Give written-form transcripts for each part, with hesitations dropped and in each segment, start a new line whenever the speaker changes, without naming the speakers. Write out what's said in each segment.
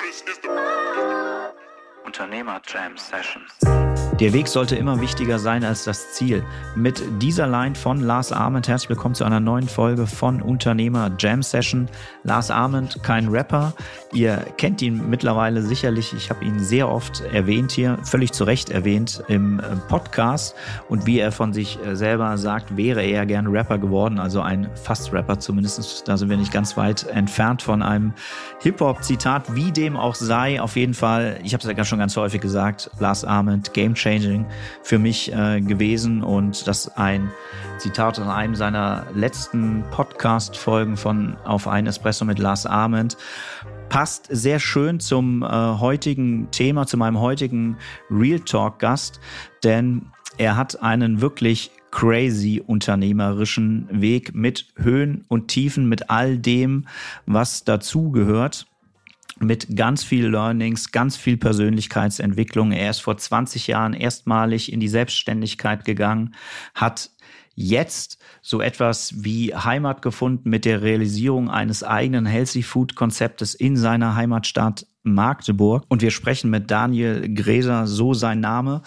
Unternehmer Jam Sessions.
Der Weg sollte immer wichtiger sein als das Ziel. Mit dieser Line von Lars Ament herzlich willkommen zu einer neuen Folge von Unternehmer Jam Session. Lars Ament, kein Rapper. Ihr kennt ihn mittlerweile sicherlich. Ich habe ihn sehr oft erwähnt hier, völlig zu Recht erwähnt im Podcast. Und wie er von sich selber sagt, wäre er gern Rapper geworden, also ein Fast-Rapper zumindest. Da sind wir nicht ganz weit entfernt von einem Hip-Hop-Zitat, wie dem auch sei. Auf jeden Fall, ich habe es ja schon ganz häufig gesagt, Lars Ament, Game Changing für mich gewesen, und das ein Zitat aus einem seiner letzten Podcast-Folgen von Auf einen Espresso mit Lars Ament passt sehr schön zum heutigen Thema, zu meinem heutigen Real Talk-Gast, denn er hat einen wirklich crazy unternehmerischen Weg mit Höhen und Tiefen, mit all dem, was dazugehört. Mit ganz viel Learnings, ganz viel Persönlichkeitsentwicklung. Er ist vor 20 Jahren erstmalig in die Selbstständigkeit gegangen, hat jetzt so etwas wie Heimat gefunden mit der Realisierung eines eigenen Healthy Food Konzeptes in seiner Heimatstadt Magdeburg. Und wir sprechen mit Daniel Gräser, so sein Name.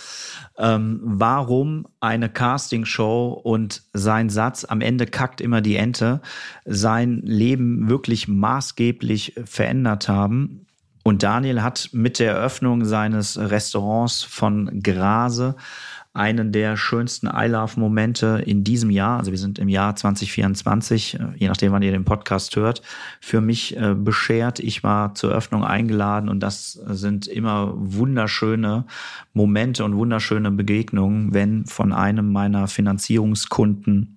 Warum eine Castingshow und sein Satz, am Ende kackt immer die Ente, sein Leben wirklich maßgeblich verändert haben. Und Daniel hat mit der Eröffnung seines Restaurants von Grase einen der schönsten I-Love-Momente in diesem Jahr, also wir sind im Jahr 2024, je nachdem, wann ihr den Podcast hört, für mich beschert. Ich war zur Eröffnung eingeladen, und das sind immer wunderschöne Momente und wunderschöne Begegnungen, wenn von einem meiner Finanzierungskunden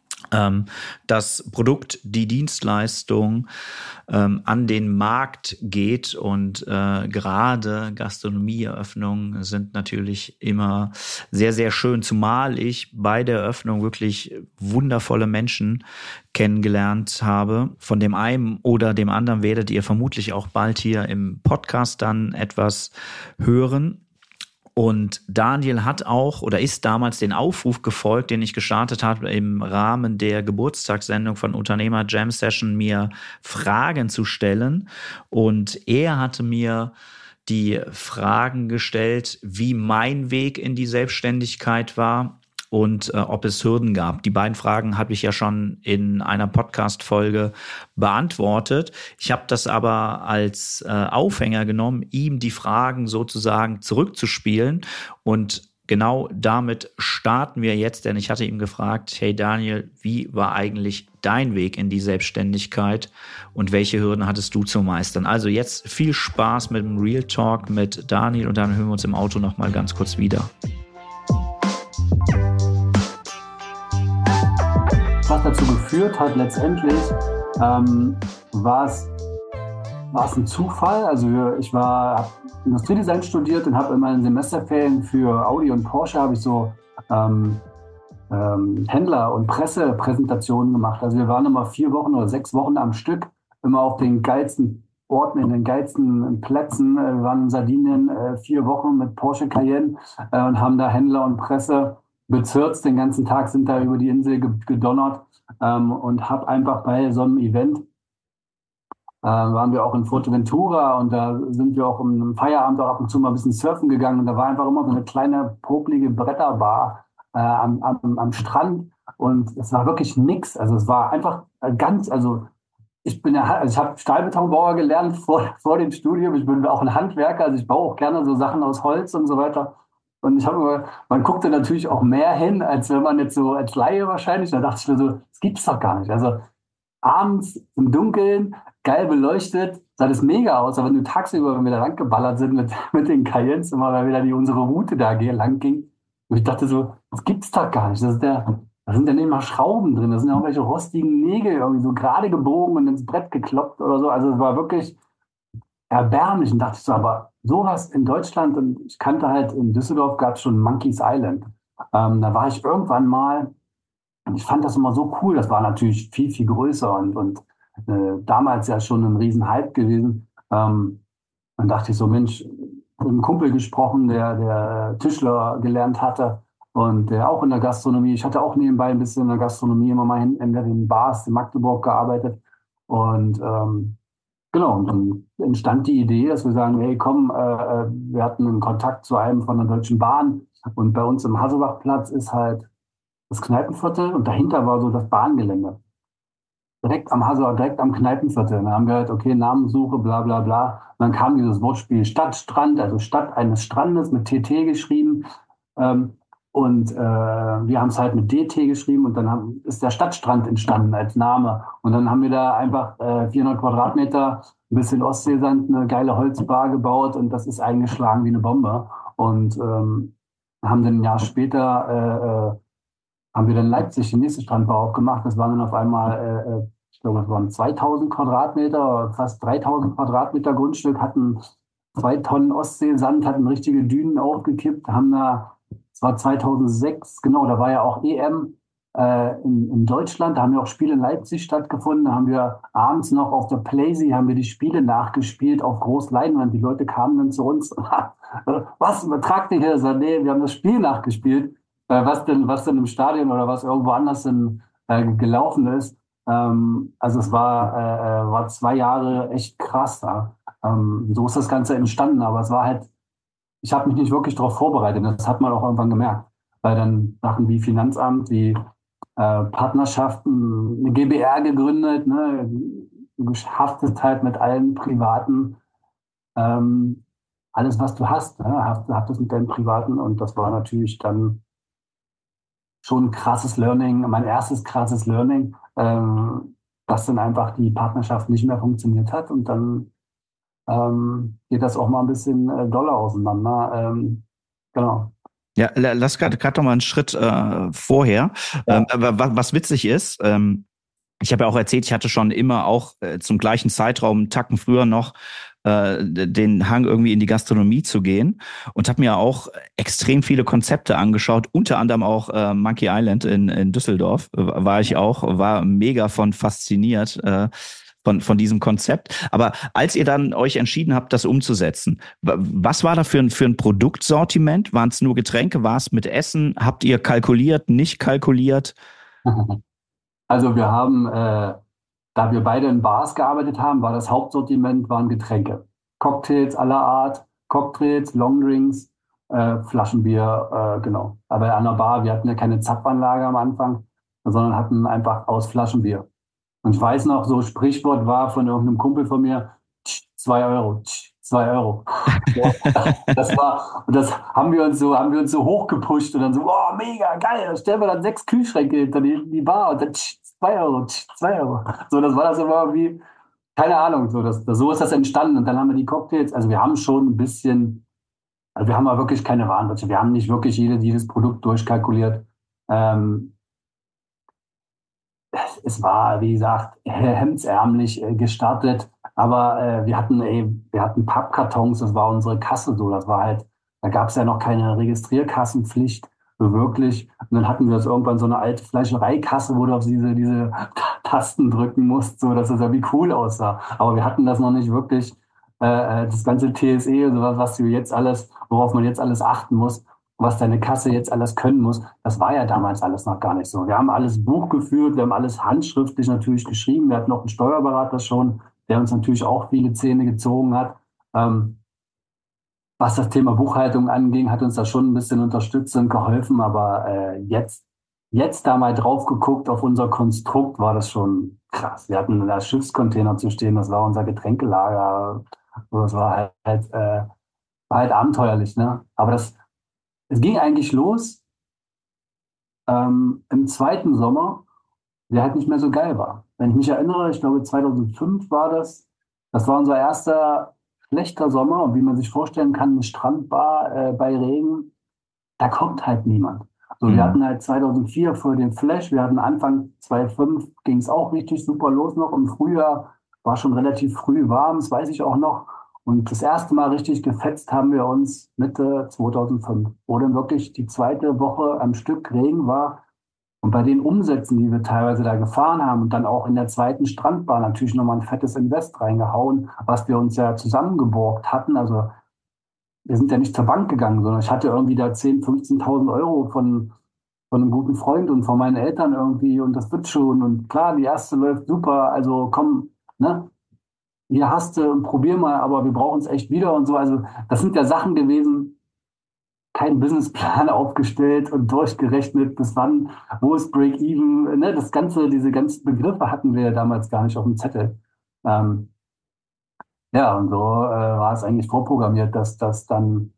das Produkt, die Dienstleistung an den Markt geht. Und gerade Gastronomieeröffnungen sind natürlich immer sehr, sehr schön, zumal ich bei der Eröffnung wirklich wundervolle Menschen kennengelernt habe. Von dem einen oder dem anderen werdet ihr vermutlich auch bald hier im Podcast dann etwas hören. Und Daniel hat auch oder ist damals den Aufruf gefolgt, den ich gestartet habe im Rahmen der Geburtstagssendung von Unternehmer Jam Session, mir Fragen zu stellen. Und er hatte mir die Fragen gestellt, wie mein Weg in die Selbstständigkeit war und ob es Hürden gab. Die beiden Fragen habe ich ja schon in einer Podcast-Folge beantwortet. Ich habe das aber als Aufhänger genommen, ihm die Fragen sozusagen zurückzuspielen. Und genau damit starten wir jetzt, denn ich hatte ihm gefragt, hey Daniel, wie war eigentlich dein Weg in die Selbstständigkeit und welche Hürden hattest du zu meistern? Also jetzt viel Spaß mit dem Real Talk mit Daniel, und dann hören wir uns im Auto nochmal ganz kurz wieder.
Was dazu geführt hat letztendlich, war es ein Zufall. Also ich habe Industriedesign studiert und habe in meinen Semesterferien für Audi und Porsche habe ich so Händler- und Pressepräsentationen gemacht. Also wir waren immer 4 Wochen oder 6 Wochen am Stück, immer auf den geilsten Orten, in den geilsten Plätzen. Wir waren in Sardinien 4 Wochen mit Porsche Cayenne und haben da Händler und Presse bezirzt. Den ganzen Tag sind da über die Insel gedonnert, und habe einfach bei so einem Event, waren wir auch in Fuerteventura, und da sind wir auch im Feierabend auch ab und zu mal ein bisschen surfen gegangen, und da war einfach immer so eine kleine, popelige Bretterbar am Strand, und es war wirklich nix. Also es war einfach ich habe Stahlbetonbauer gelernt vor dem Studium. Ich bin auch ein Handwerker, also ich baue auch gerne so Sachen aus Holz und so weiter. Und man guckte natürlich auch mehr hin, als wenn man jetzt so als Laie wahrscheinlich. Da dachte ich mir so, das gibt's doch gar nicht. Also abends im Dunkeln, geil beleuchtet, sah das mega aus. Aber wenn du tagsüber, wenn wir da lang geballert sind mit den Cayennes, immer weil wieder unsere Route da lang ging, und ich dachte so, das gibt's doch gar nicht. Da sind ja nicht mal Schrauben drin, da sind ja auch welche rostigen Nägel irgendwie so gerade gebogen und ins Brett gekloppt oder so. Also es war wirklich erbärmlich, und dachte ich so, aber sowas in Deutschland, und ich kannte halt, in Düsseldorf gab es schon Monkey's Island. Da war ich irgendwann mal, und ich fand das immer so cool. Das war natürlich viel, viel größer und damals ja schon ein Riesenhype gewesen. Dann dachte ich so, Mensch, mit einem Kumpel gesprochen, der Tischler gelernt hatte und der auch in der Gastronomie, ich hatte auch nebenbei ein bisschen in der Gastronomie immer mal in den Bars in Magdeburg gearbeitet, und Genau, und dann entstand die Idee, dass wir sagen, hey, komm, wir hatten einen Kontakt zu einem von der Deutschen Bahn und bei uns im Hasselbachplatz ist halt das Kneipenviertel und dahinter war so das Bahngelände. Direkt am Hasselbach, direkt am Kneipenviertel. Und dann haben wir halt, okay, Namenssuche, bla bla bla. Und dann kam dieses Wortspiel Stadtstrand, also Stadt eines Strandes mit TT geschrieben. Ähm, wir haben es halt mit DT geschrieben und ist der Stadtstrand entstanden als Name. Und dann haben wir da einfach 400 Quadratmeter, ein bisschen Ostseesand, eine geile Holzbar gebaut und das ist eingeschlagen wie eine Bombe. Und haben dann ein Jahr später haben wir dann in Leipzig den nächsten Strandbau aufgemacht. Das waren dann auf einmal, ich glaube, das waren 2000 Quadratmeter, fast 3000 Quadratmeter Grundstück, hatten 2 Tonnen Ostseesand, hatten richtige Dünen aufgekippt, haben da, es war 2006, genau, da war ja auch EM in Deutschland, da haben ja auch Spiele in Leipzig stattgefunden, da haben wir abends noch auf der Playsee, haben wir die Spiele nachgespielt auf Großleinwand. Die Leute kamen dann zu uns, was, übertragt ihr hier? So, nee, wir haben das Spiel nachgespielt, was denn im Stadion oder was irgendwo anders gelaufen ist. Also es war 2 Jahre echt krass. Ja. So ist das Ganze entstanden, aber es war halt, ich habe mich nicht wirklich darauf vorbereitet. Das hat man auch irgendwann gemerkt, weil dann Sachen wie Finanzamt, wie Partnerschaften, eine GbR gegründet, ne? Du haftest halt mit allen privaten, ähm, alles was du hast, ne? Haftest mit deinen privaten und das war natürlich dann schon ein krasses Learning, mein erstes krasses Learning, dass dann einfach die Partnerschaft nicht mehr funktioniert hat und dann geht das auch mal ein bisschen doller auseinander. Genau.
Ja, lass gerade noch mal einen Schritt vorher.
Ja.
Aber was witzig ist, ich habe ja auch erzählt, ich hatte schon immer auch zum gleichen Zeitraum, einen Tacken früher noch, den Hang irgendwie in die Gastronomie zu gehen und habe mir auch extrem viele Konzepte angeschaut, unter anderem auch Monkey Island in Düsseldorf war ich auch, war mega von fasziniert von diesem Konzept. Aber als ihr dann euch entschieden habt, das umzusetzen, was war da für ein Produktsortiment? Waren es nur Getränke? War es mit Essen? Habt ihr kalkuliert, nicht kalkuliert?
Also wir haben, da wir beide in Bars gearbeitet haben, war das Hauptsortiment waren Getränke. Cocktails aller Art, Cocktails, Longdrinks, Flaschenbier, genau. Aber an der Bar, wir hatten ja keine Zapfanlage am Anfang, sondern hatten einfach aus Flaschenbier. Und ich weiß noch, so Sprichwort war von irgendeinem Kumpel von mir, 2 Euro, 2 Euro. Ja, das haben wir uns so hochgepusht und dann so, oh, mega, geil, da stellen wir dann 6 Kühlschränke hinter die Bar und dann 2 Euro, 2 Euro. So, das war das immer wie, keine Ahnung, so ist das entstanden. Und dann haben wir die Cocktails, also wir haben schon ein bisschen, also wir haben aber wirklich keine Warenwirtschaft, wir haben nicht wirklich jedes Produkt durchkalkuliert. Ähm, Es war, wie gesagt, hemdsärmlich gestartet, aber wir hatten Pappkartons, das war unsere Kasse so, das war halt, da gab es ja noch keine Registrierkassenpflicht, so wirklich. Und dann hatten wir das irgendwann so eine alte Fleischereikasse, wo du auf diese Tasten drücken musst, so dass das ja wie cool aussah. Aber wir hatten das noch nicht wirklich, das ganze TSE und sowas, worauf man jetzt alles achten muss, was deine Kasse jetzt alles können muss, das war ja damals alles noch gar nicht so. Wir haben alles Buch geführt, wir haben alles handschriftlich natürlich geschrieben. Wir hatten noch einen Steuerberater schon, der uns natürlich auch viele Zähne gezogen hat. Ähm, Was das Thema Buchhaltung anging, hat uns da schon ein bisschen unterstützt und geholfen. Aber jetzt da mal drauf geguckt auf unser Konstrukt, war das schon krass. Wir hatten da Schiffscontainer zu stehen, das war unser Getränkelager. Das war halt abenteuerlich, ne? Aber es ging eigentlich los im zweiten Sommer, der halt nicht mehr so geil war. Wenn ich mich erinnere, ich glaube 2005 war das. Das war unser erster schlechter Sommer. Und wie man sich vorstellen kann, eine Strandbar bei Regen, da kommt halt niemand. So, wir
Mhm.
hatten halt 2004 vor dem Flash, wir hatten Anfang 2005 ging es auch richtig super los noch. Im Frühjahr war schon relativ früh warm, das weiß ich auch noch. Und das erste Mal richtig gefetzt haben wir uns Mitte 2005, wo dann wirklich die zweite Woche am Stück Regen war. Und bei den Umsätzen, die wir teilweise da gefahren haben und dann auch in der zweiten Strandbar natürlich nochmal ein fettes Invest reingehauen, was wir uns ja zusammengeborgt hatten. Also wir sind ja nicht zur Bank gegangen, sondern ich hatte irgendwie da 10.000, 15.000 Euro von einem guten Freund und von meinen Eltern irgendwie und das wird schon. Und klar, die erste läuft super, also komm, ne? hier hast du, probier mal, aber wir brauchen es echt wieder und so. Also das sind ja Sachen gewesen, kein Businessplan aufgestellt und durchgerechnet, bis wann, wo ist Break-Even, ne? Diese ganzen Begriffe hatten wir ja damals gar nicht auf dem Zettel. Ähm, ja, und so war es eigentlich vorprogrammiert, dass das dann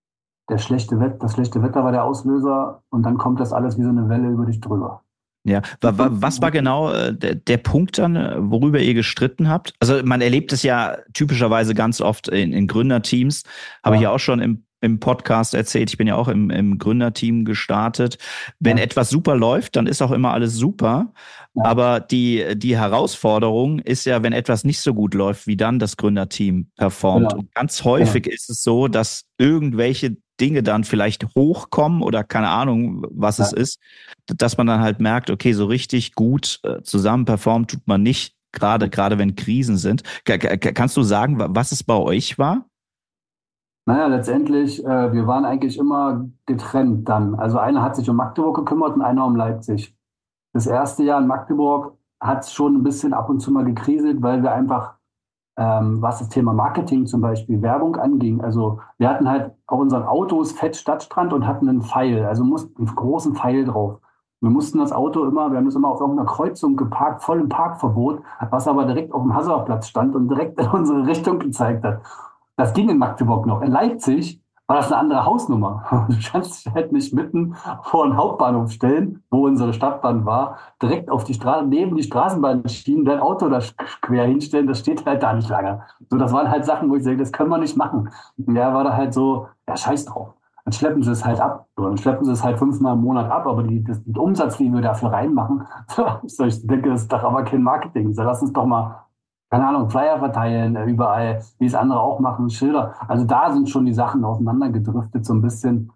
das schlechte Wetter war der Auslöser und dann kommt das alles wie so eine Welle über dich drüber.
Ja, was war genau der Punkt dann, worüber ihr gestritten habt? Also man erlebt es ja typischerweise ganz oft in Gründerteams, habe ich ja auch schon im Podcast erzählt, ich bin ja auch im Gründerteam gestartet. Wenn etwas super läuft, dann ist auch immer alles super.
Ja.
Aber die Herausforderung ist ja, wenn etwas nicht so gut läuft, wie dann das Gründerteam performt.
Genau.
Und ganz häufig ist es so, dass irgendwelche Dinge dann vielleicht hochkommen oder keine Ahnung, was es ist, dass man dann halt merkt, okay, so richtig gut zusammen performt tut man nicht, gerade wenn Krisen sind. Kannst du sagen, was es bei euch war?
Naja, letztendlich, wir waren eigentlich immer getrennt dann. Also einer hat sich um Magdeburg gekümmert und einer um Leipzig. Das erste Jahr in Magdeburg hat es schon ein bisschen ab und zu mal gekriselt, weil wir einfach, was das Thema Marketing zum Beispiel, Werbung anging. Also wir hatten halt auf unseren Autos Fett Stadtstrand und hatten einen Pfeil, also mussten einen großen Pfeil drauf. Wir mussten das Auto immer, wir haben es immer auf irgendeiner Kreuzung geparkt, voll im Parkverbot, was aber direkt auf dem Hasauerplatz stand und direkt in unsere Richtung gezeigt hat. Das ging in Magdeburg noch. In Leipzig war das eine andere Hausnummer. Du kannst dich halt nicht mitten vor den Hauptbahnhof stellen, wo unsere Stadtbahn war, direkt auf die Straße, neben die Straßenbahnschienen, dein Auto da quer hinstellen, das steht halt da nicht lange. So, das waren halt Sachen, wo ich sage, das können wir nicht machen. Und der war da halt so, ja, scheiß drauf. Dann schleppen sie es halt ab. So, dann schleppen sie es halt 5-mal im Monat ab, aber den Umsatz, den wir dafür reinmachen, so, ich denke, das ist doch aber kein Marketing. So, lass uns doch mal, keine Ahnung, Flyer verteilen, überall, wie es andere auch machen, Schilder. Also da sind schon die Sachen auseinandergedriftet, so ein bisschen.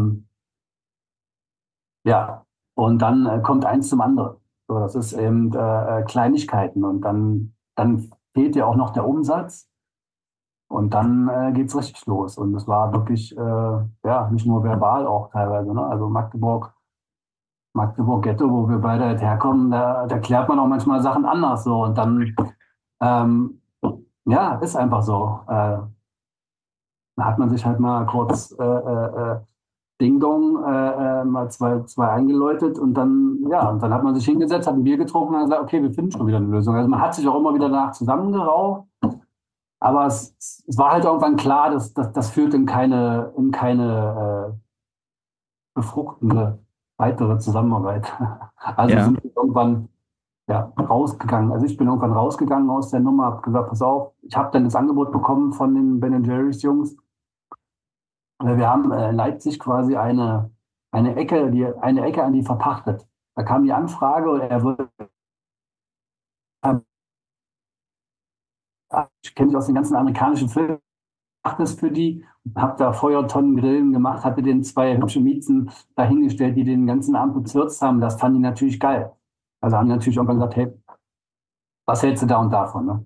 Ja, und dann kommt eins zum anderen. So, das ist eben Kleinigkeiten und dann fehlt ja auch noch der Umsatz und dann geht's richtig los. Und es war wirklich, ja, nicht nur verbal auch teilweise, ne? Also Magdeburg Ghetto, wo wir beide halt herkommen, da klärt man auch manchmal Sachen anders so und dann ähm, ja, ist einfach so. Da hat man sich halt mal kurz Ding Dong mal zwei eingeläutet und dann, ja, und dann hat man sich hingesetzt, hat ein Bier getrunken und hat gesagt, okay, wir finden schon wieder eine Lösung. Also man hat sich auch immer wieder danach zusammengerauft, aber es war halt irgendwann klar, dass das führt in keine befruchtende weitere Zusammenarbeit. Also sind wir irgendwann ja, rausgegangen. Also ich bin irgendwann rausgegangen aus der Nummer, habe gesagt, pass auf, ich habe dann das Angebot bekommen von den Ben Jerry's Jungs. Wir haben in Leipzig quasi eine Ecke an die verpachtet. Da kam die Anfrage und er würde, ich kenne mich aus den ganzen amerikanischen Filmen, macht das für die, habe da Feuertonnen Grillen gemacht, hatte den zwei hübsche Miezen dahingestellt, die den ganzen Abend bezirzt haben. Das fanden die natürlich geil. Also haben die natürlich irgendwann gesagt, hey, was hältst du da und davon? Ne?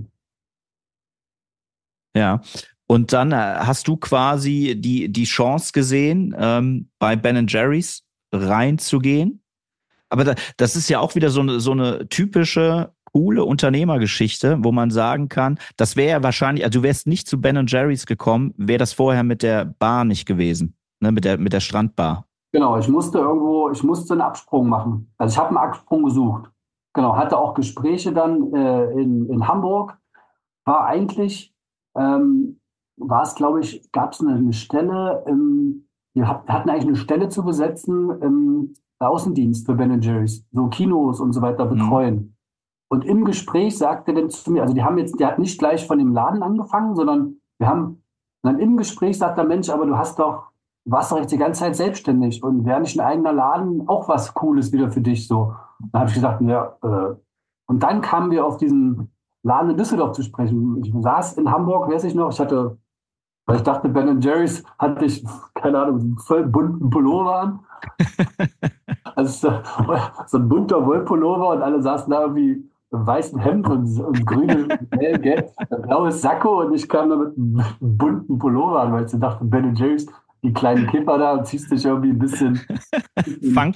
Ja, und dann hast du quasi die Chance gesehen, bei Ben Jerry's reinzugehen. Aber das ist ja auch wieder so eine typische, coole Unternehmergeschichte, wo man sagen kann, das wäre ja wahrscheinlich, also du wärst nicht zu Ben Jerry's gekommen, wäre das vorher mit der Bar nicht gewesen, ne, mit der Strandbar.
Genau, ich musste einen Absprung machen. Also ich habe einen Absprung gesucht. Genau, hatte auch Gespräche dann in Hamburg. War eigentlich, war es, glaube ich, gab es eine Stelle, wir hatten eigentlich eine Stelle zu besetzen im Außendienst für Ben Jerry's, so Kinos und so weiter betreuen. Und im Gespräch sagte er dann zu mir, also der hat nicht gleich von dem Laden angefangen, sondern dann im Gespräch sagt der Mensch, aber du warst doch jetzt die ganze Zeit selbstständig und wäre nicht ein eigener Laden auch was Cooles wieder für dich so. Dann habe ich gesagt, ja, und dann kamen wir auf diesen Laden in Düsseldorf zu sprechen. Ich saß in Hamburg, weiß ich noch, weil ich dachte, Ben Jerry's hatte ich, keine Ahnung, einen voll bunten Pullover an. Also so ein bunter Wollpullover und alle saßen da irgendwie im weißen Hemd und grüne, gelb, blaues Sakko und ich kam da mit einem bunten Pullover an, weil ich dachte, Ben Jerry's, die kleinen Kipper da und ziehst dich irgendwie ein bisschen
Funky.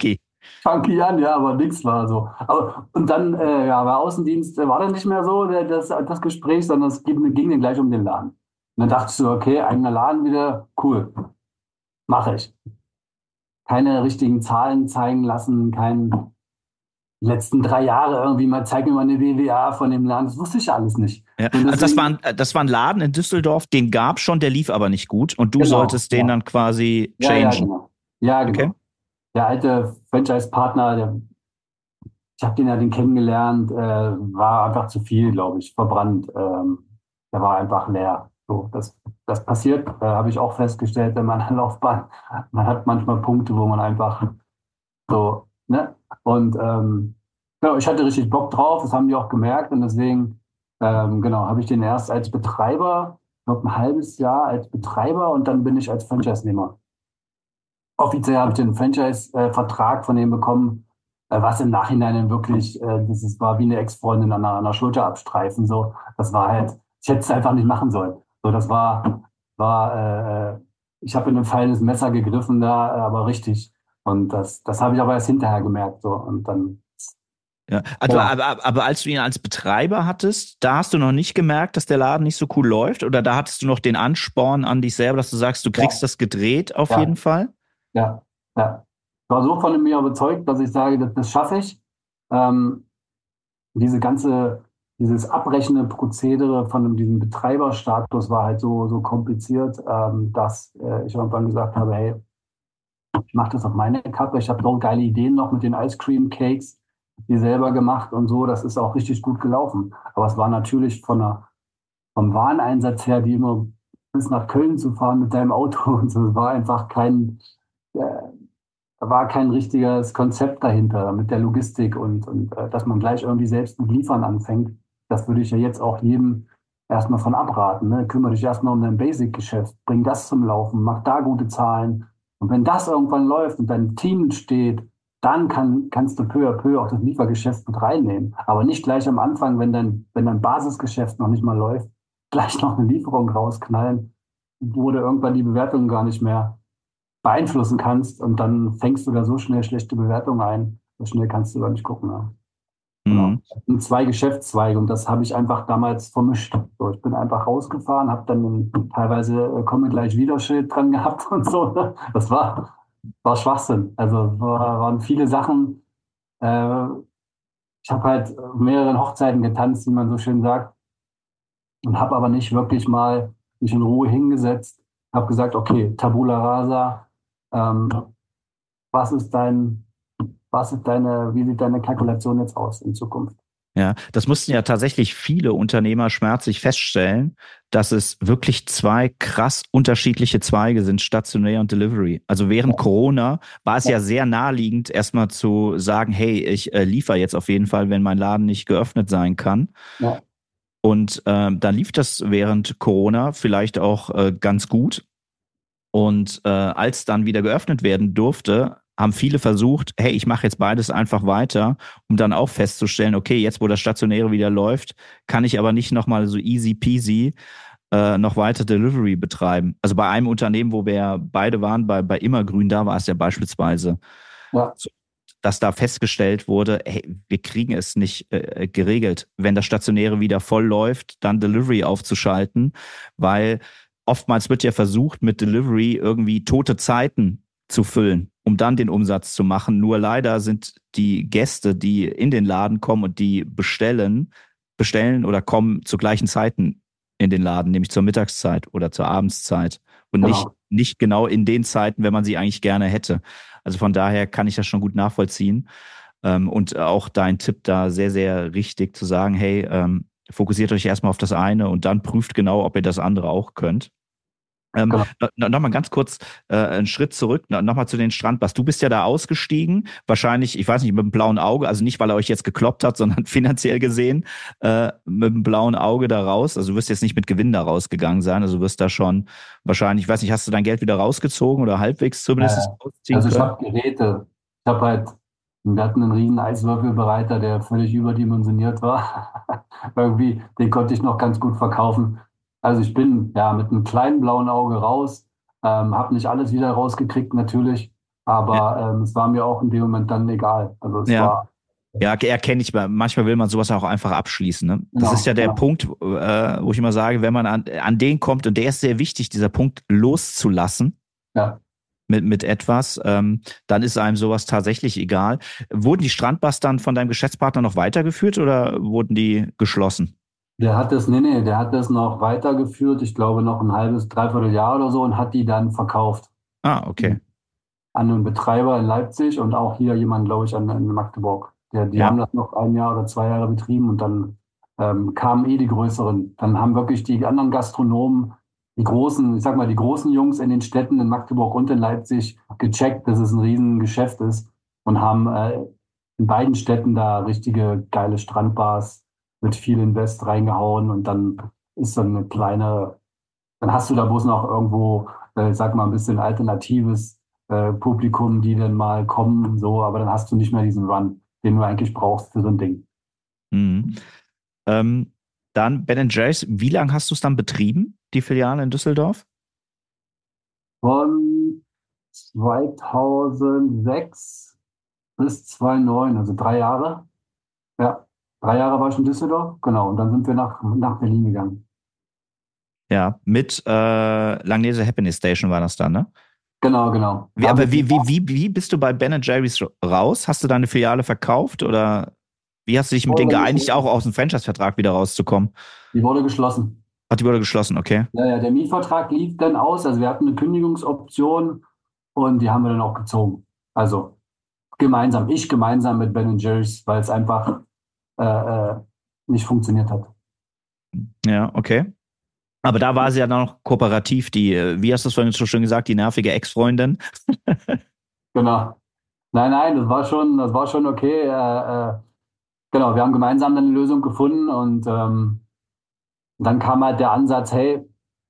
funky an, ja, aber nichts war so. Und dann, ja, bei Außendienst war dann nicht mehr so das Gespräch, sondern ging dann gleich um den Laden. Und dann dachte ich so, okay, eigener Laden wieder, cool, mache ich. Keine richtigen Zahlen zeigen lassen, die letzten 3 Jahre irgendwie mal, zeig mir mal eine BWA von dem Laden, das wusste ich alles nicht.
Ja.
Und
Also
deswegen,
das war ein Laden in Düsseldorf, den gab schon, der lief aber nicht gut und du
genau,
solltest den
ja,
dann quasi
ja,
changen.
genau. Ja,
Okay?
genau. Der alte Franchise-Partner, ich habe den kennengelernt, war einfach zu viel, glaube ich, verbrannt. Der war einfach leer. So, das passiert, habe ich auch festgestellt in meiner Laufbahn. Man hat manchmal Punkte, wo man einfach so, ne? Und genau, ich hatte richtig Bock drauf, das haben die auch gemerkt und deswegen, genau, habe ich den erst als Betreiber, ich glaube ein halbes Jahr als Betreiber und dann bin ich als Franchise-Nehmer. Offiziell habe ich den Franchise-Vertrag von dem bekommen, was im Nachhinein dann wirklich, war wie eine Ex-Freundin an der Schulter abstreifen. So, das war halt, ich hätte es einfach nicht machen sollen. So, ich habe in einem Fall ins Messer gegriffen da, aber richtig. Und das habe ich aber erst hinterher gemerkt. So, und dann,
Ja. Also,
genau.
aber als du ihn als Betreiber hattest, da hast du noch nicht gemerkt, dass der Laden nicht so cool läuft? Oder da hattest du noch den Ansporn an dich selber, dass du sagst, du kriegst
Ja,
das gedreht auf jeden
ja,
Fall?
ja, ja. Ich war so von mir überzeugt, dass ich sage, das schaffe ich. Ähm, diese ganze, dieses abbrechende Prozedere von diesem Betreiberstatus war halt so kompliziert, dass ich irgendwann gesagt habe, hey, ich mache das auf meine Kappe. Ich habe so geile Ideen noch mit den Ice Cream Cakes, die selber gemacht und so. Das ist auch richtig gut gelaufen. Aber es war natürlich vom Wareneinsatz her, die immer bis nach Köln zu fahren mit deinem Auto und so, war einfach äh, da war kein richtiges Konzept dahinter mit der Logistik und dass man gleich irgendwie selbst mit Liefern anfängt. Das würde ich ja jetzt auch jedem erstmal von abraten. Ne? Kümmere dich erstmal um dein Basic-Geschäft, bring das zum Laufen, mach da gute Zahlen. Und wenn das irgendwann läuft und dein Team steht, dann kannst du peu à peu auch das Liefergeschäft mit reinnehmen. Aber nicht gleich am Anfang, wenn dein Basisgeschäft noch nicht mal läuft, gleich noch eine Lieferung rausknallen, wo du irgendwann die Bewertung gar nicht mehr beeinflussen kannst und dann fängst du da so schnell schlechte Bewertungen ein. So schnell kannst du da nicht gucken. Ja.
Mhm.
Genau. Und zwei Geschäftszweige und das habe ich einfach damals vermischt. So, ich bin einfach rausgefahren, habe dann teilweise komme gleich wieder Schild dran gehabt und so. Das war Schwachsinn. Also waren viele Sachen. Äh, Ich habe halt auf mehreren Hochzeiten getanzt, wie man so schön sagt, und habe aber nicht wirklich mal mich in Ruhe hingesetzt. Habe gesagt, okay, Tabula rasa. Ähm, was ist dein wie sieht deine Kalkulation jetzt aus in Zukunft?
Ja, das mussten ja tatsächlich viele Unternehmer schmerzlich feststellen, dass es wirklich zwei krass unterschiedliche Zweige sind, stationär und Delivery. Also während Corona war es
Ja,
ja sehr naheliegend, erstmal zu sagen, hey, ich liefere jetzt auf jeden Fall, wenn mein Laden nicht geöffnet sein kann.
ja,
Und dann lief das während Corona vielleicht auch ganz gut. Und als dann wieder geöffnet werden durfte, haben viele versucht, hey, ich mache jetzt beides einfach weiter, um dann auch festzustellen, okay, jetzt wo das Stationäre wieder läuft, kann ich aber nicht nochmal so easy peasy noch weiter Delivery betreiben. Also bei einem Unternehmen, wo wir beide waren, bei Immergrün, da war es ja beispielsweise
ja,
so, dass da festgestellt wurde, hey, wir kriegen es nicht geregelt, wenn das Stationäre wieder voll läuft, dann Delivery aufzuschalten, weil oftmals wird ja versucht, mit Delivery irgendwie tote Zeiten zu füllen, um dann den Umsatz zu machen. Nur leider sind die Gäste, die in den Laden kommen und die bestellen oder kommen zu gleichen Zeiten in den Laden, nämlich zur Mittagszeit oder zur Abendszeit und
genau.
nicht genau in den Zeiten, wenn man sie eigentlich gerne hätte. Also von daher kann ich das schon gut nachvollziehen. Und auch dein Tipp da sehr, sehr richtig zu sagen, hey, fokussiert euch erstmal auf das eine und dann prüft genau, ob ihr das andere auch könnt.
Genau.
Nochmal ganz kurz einen Schritt zurück, nochmal zu den Strandbars. Du bist ja da ausgestiegen, wahrscheinlich, ich weiß nicht, mit dem blauen Auge, also nicht, weil er euch jetzt gekloppt hat, sondern finanziell gesehen, mit dem blauen Auge da raus. Also du wirst jetzt nicht mit Gewinn da rausgegangen sein, also du wirst da schon wahrscheinlich, ich weiß nicht, hast du dein Geld wieder rausgezogen oder halbwegs zumindest rausziehen
Also ich
können?
habe Geräte. Ich habe halt, wir hatten einen riesen Eiswürfelbereiter, der völlig überdimensioniert war. Irgendwie, den konnte ich noch ganz gut verkaufen. Also ich bin ja mit einem kleinen blauen Auge raus, habe nicht alles wieder rausgekriegt natürlich. Aber es war mir auch in dem Moment dann egal. Also es
Ja.
war,
Ja, erkenne ich. Manchmal will man sowas auch einfach abschließen. Ne? Das ist
genau,
ja der
genau.
Punkt, wo ich immer sage, wenn man an den kommt, und der ist sehr wichtig, dieser Punkt loszulassen
Ja.
mit etwas, dann ist einem sowas tatsächlich egal. Wurden die Strandbars dann von deinem Geschäftspartner noch weitergeführt oder wurden die geschlossen?
Der hat das noch weitergeführt, ich glaube noch ein halbes, dreiviertel Jahr oder so und hat die dann verkauft
Ah, okay.
an einen Betreiber in Leipzig und auch hier jemand, glaube ich, in Magdeburg. Die haben
Ja.
das noch ein Jahr oder 2 Jahre betrieben und dann kamen die größeren. Dann haben wirklich die anderen Gastronomen, die großen, ich sag mal, die großen Jungs in den Städten in Magdeburg und in Leipzig gecheckt, dass es ein Riesengeschäft ist und haben in beiden Städten da richtige geile Strandbars mit viel Invest reingehauen und dann ist so eine kleine, dann hast du da bloß noch irgendwo, sag mal, ein bisschen alternatives Publikum, die dann mal kommen und so, aber dann hast du nicht mehr diesen Run, den du eigentlich brauchst für so ein Ding.
Mhm. Ähm, Dann Ben Jerry's, wie lange hast du es dann betrieben, die Filiale in Düsseldorf?
Von 2006 bis 2009, also 3 Jahre. Ja, 3 Jahre war ich in Düsseldorf, genau, und dann sind wir nach Berlin gegangen.
Ja, mit Langnese Happiness Station war das dann, ne?
Genau, genau.
Wie, aber wie bist du bei Ben Jerry's raus? Hast du deine Filiale verkauft oder wie hast du dich mit denen geeinigt, auch aus dem Franchise-Vertrag wieder rauszukommen?
Die wurde geschlossen.
Hat die wurde geschlossen, okay.
Ja, ja, der Mietvertrag lief dann aus, also wir hatten eine Kündigungsoption und die haben wir dann auch gezogen. Also ich gemeinsam mit Ben Jerry's, weil es einfach äh, äh, nicht funktioniert hat.
Ja, okay. Aber da war sie ja noch kooperativ, wie hast du es vorhin so schön gesagt, die nervige Ex-Freundin.
Genau. Nein, nein, das war schon okay. Genau, wir haben gemeinsam dann eine Lösung gefunden und dann kam halt der Ansatz, hey,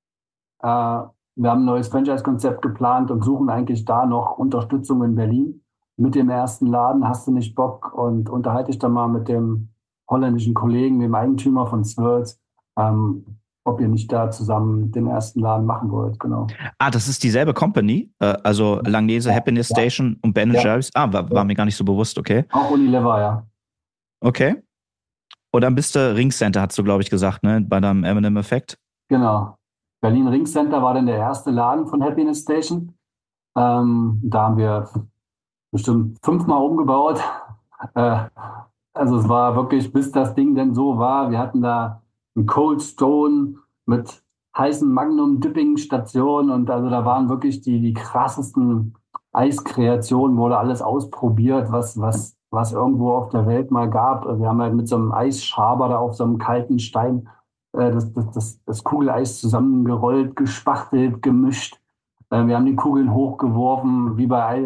wir haben ein neues Franchise-Konzept geplant und suchen eigentlich da noch Unterstützung in Berlin mit dem ersten Laden. Hast du nicht Bock? Und unterhalte dich dann mal mit dem holländischen Kollegen, dem Eigentümer von Swirls, ob ihr nicht da zusammen den ersten Laden machen wollt. Genau.
Ah, das ist dieselbe Company, also Langnese
Ja,
Happiness
ja,
Station und Ben
ja,
Jerry's. Ah, war
ja.
mir gar nicht so bewusst, okay.
Auch Unilever, ja.
Okay. Und dann bist du Ringcenter, hast du, glaube ich, gesagt, ne, bei deinem M&M-Effekt.
Genau. Berlin Ring Center war dann der erste Laden von Happiness Station. Da haben wir bestimmt 5-mal umgebaut. Äh, also es war wirklich, bis das Ding denn so war. Wir hatten da einen Cold Stone mit heißen Magnum-Dipping-Stationen und also da waren wirklich die krassesten Eiskreationen, wurde alles ausprobiert, was irgendwo auf der Welt mal gab. Wir haben halt mit so einem Eisschaber da auf so einem kalten Stein das Kugeleis zusammengerollt, gespachtelt, gemischt. Wir haben die Kugeln hochgeworfen,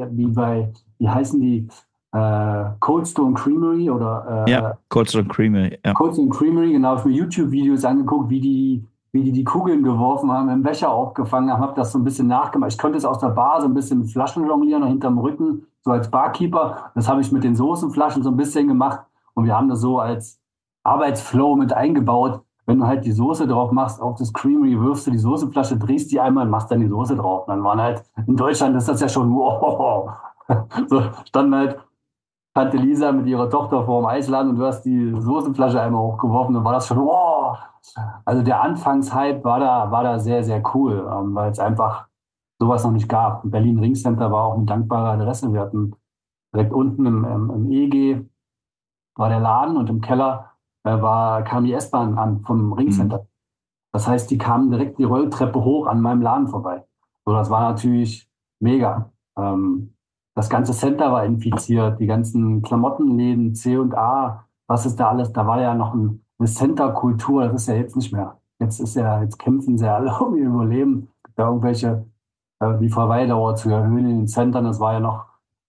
wie heißen die? Cold Stone Creamery
Ja,
oder
Cold Stone Creamery, ja.
Cold Stone Creamery, genau, ich habe mir YouTube-Videos angeguckt, wie die Kugeln geworfen haben, im Becher aufgefangen haben, habe das so ein bisschen nachgemacht. Ich konnte es aus der Bar so ein bisschen mit Flaschen jonglieren und hinterm Rücken, so als Barkeeper. Das habe ich mit den Soßenflaschen so ein bisschen gemacht und wir haben das so als Arbeitsflow mit eingebaut. Wenn du halt die Soße drauf machst auf das Creamery, wirfst du die Soßenflasche, drehst die einmal und machst dann die Soße drauf. Und dann waren halt, in Deutschland ist das ja schon, wow. So standen halt Tante Lisa mit ihrer Tochter vor dem Eisladen und du hast die Soßenflasche einmal hochgeworfen, dann war das schon, wow. Also der Anfangshype war da sehr, sehr cool, weil es einfach sowas noch nicht gab. Berlin Ringcenter war auch eine dankbare Adresse. Wir hatten direkt unten im EG war der Laden und im Keller kam die S-Bahn an vom
Mhm.
Ringcenter. Das heißt, die kamen direkt die Rolltreppe hoch an meinem Laden vorbei. So, das war natürlich mega. Das ganze Center war infiziert, die ganzen Klamottenläden, C&A, was ist da alles? Da war ja noch eine Center-Kultur, das ist ja jetzt nicht mehr. Jetzt kämpfen sie alle um ihr Überleben. Da irgendwelche, die Verweildauer zu erhöhen in den Centern, das war ja noch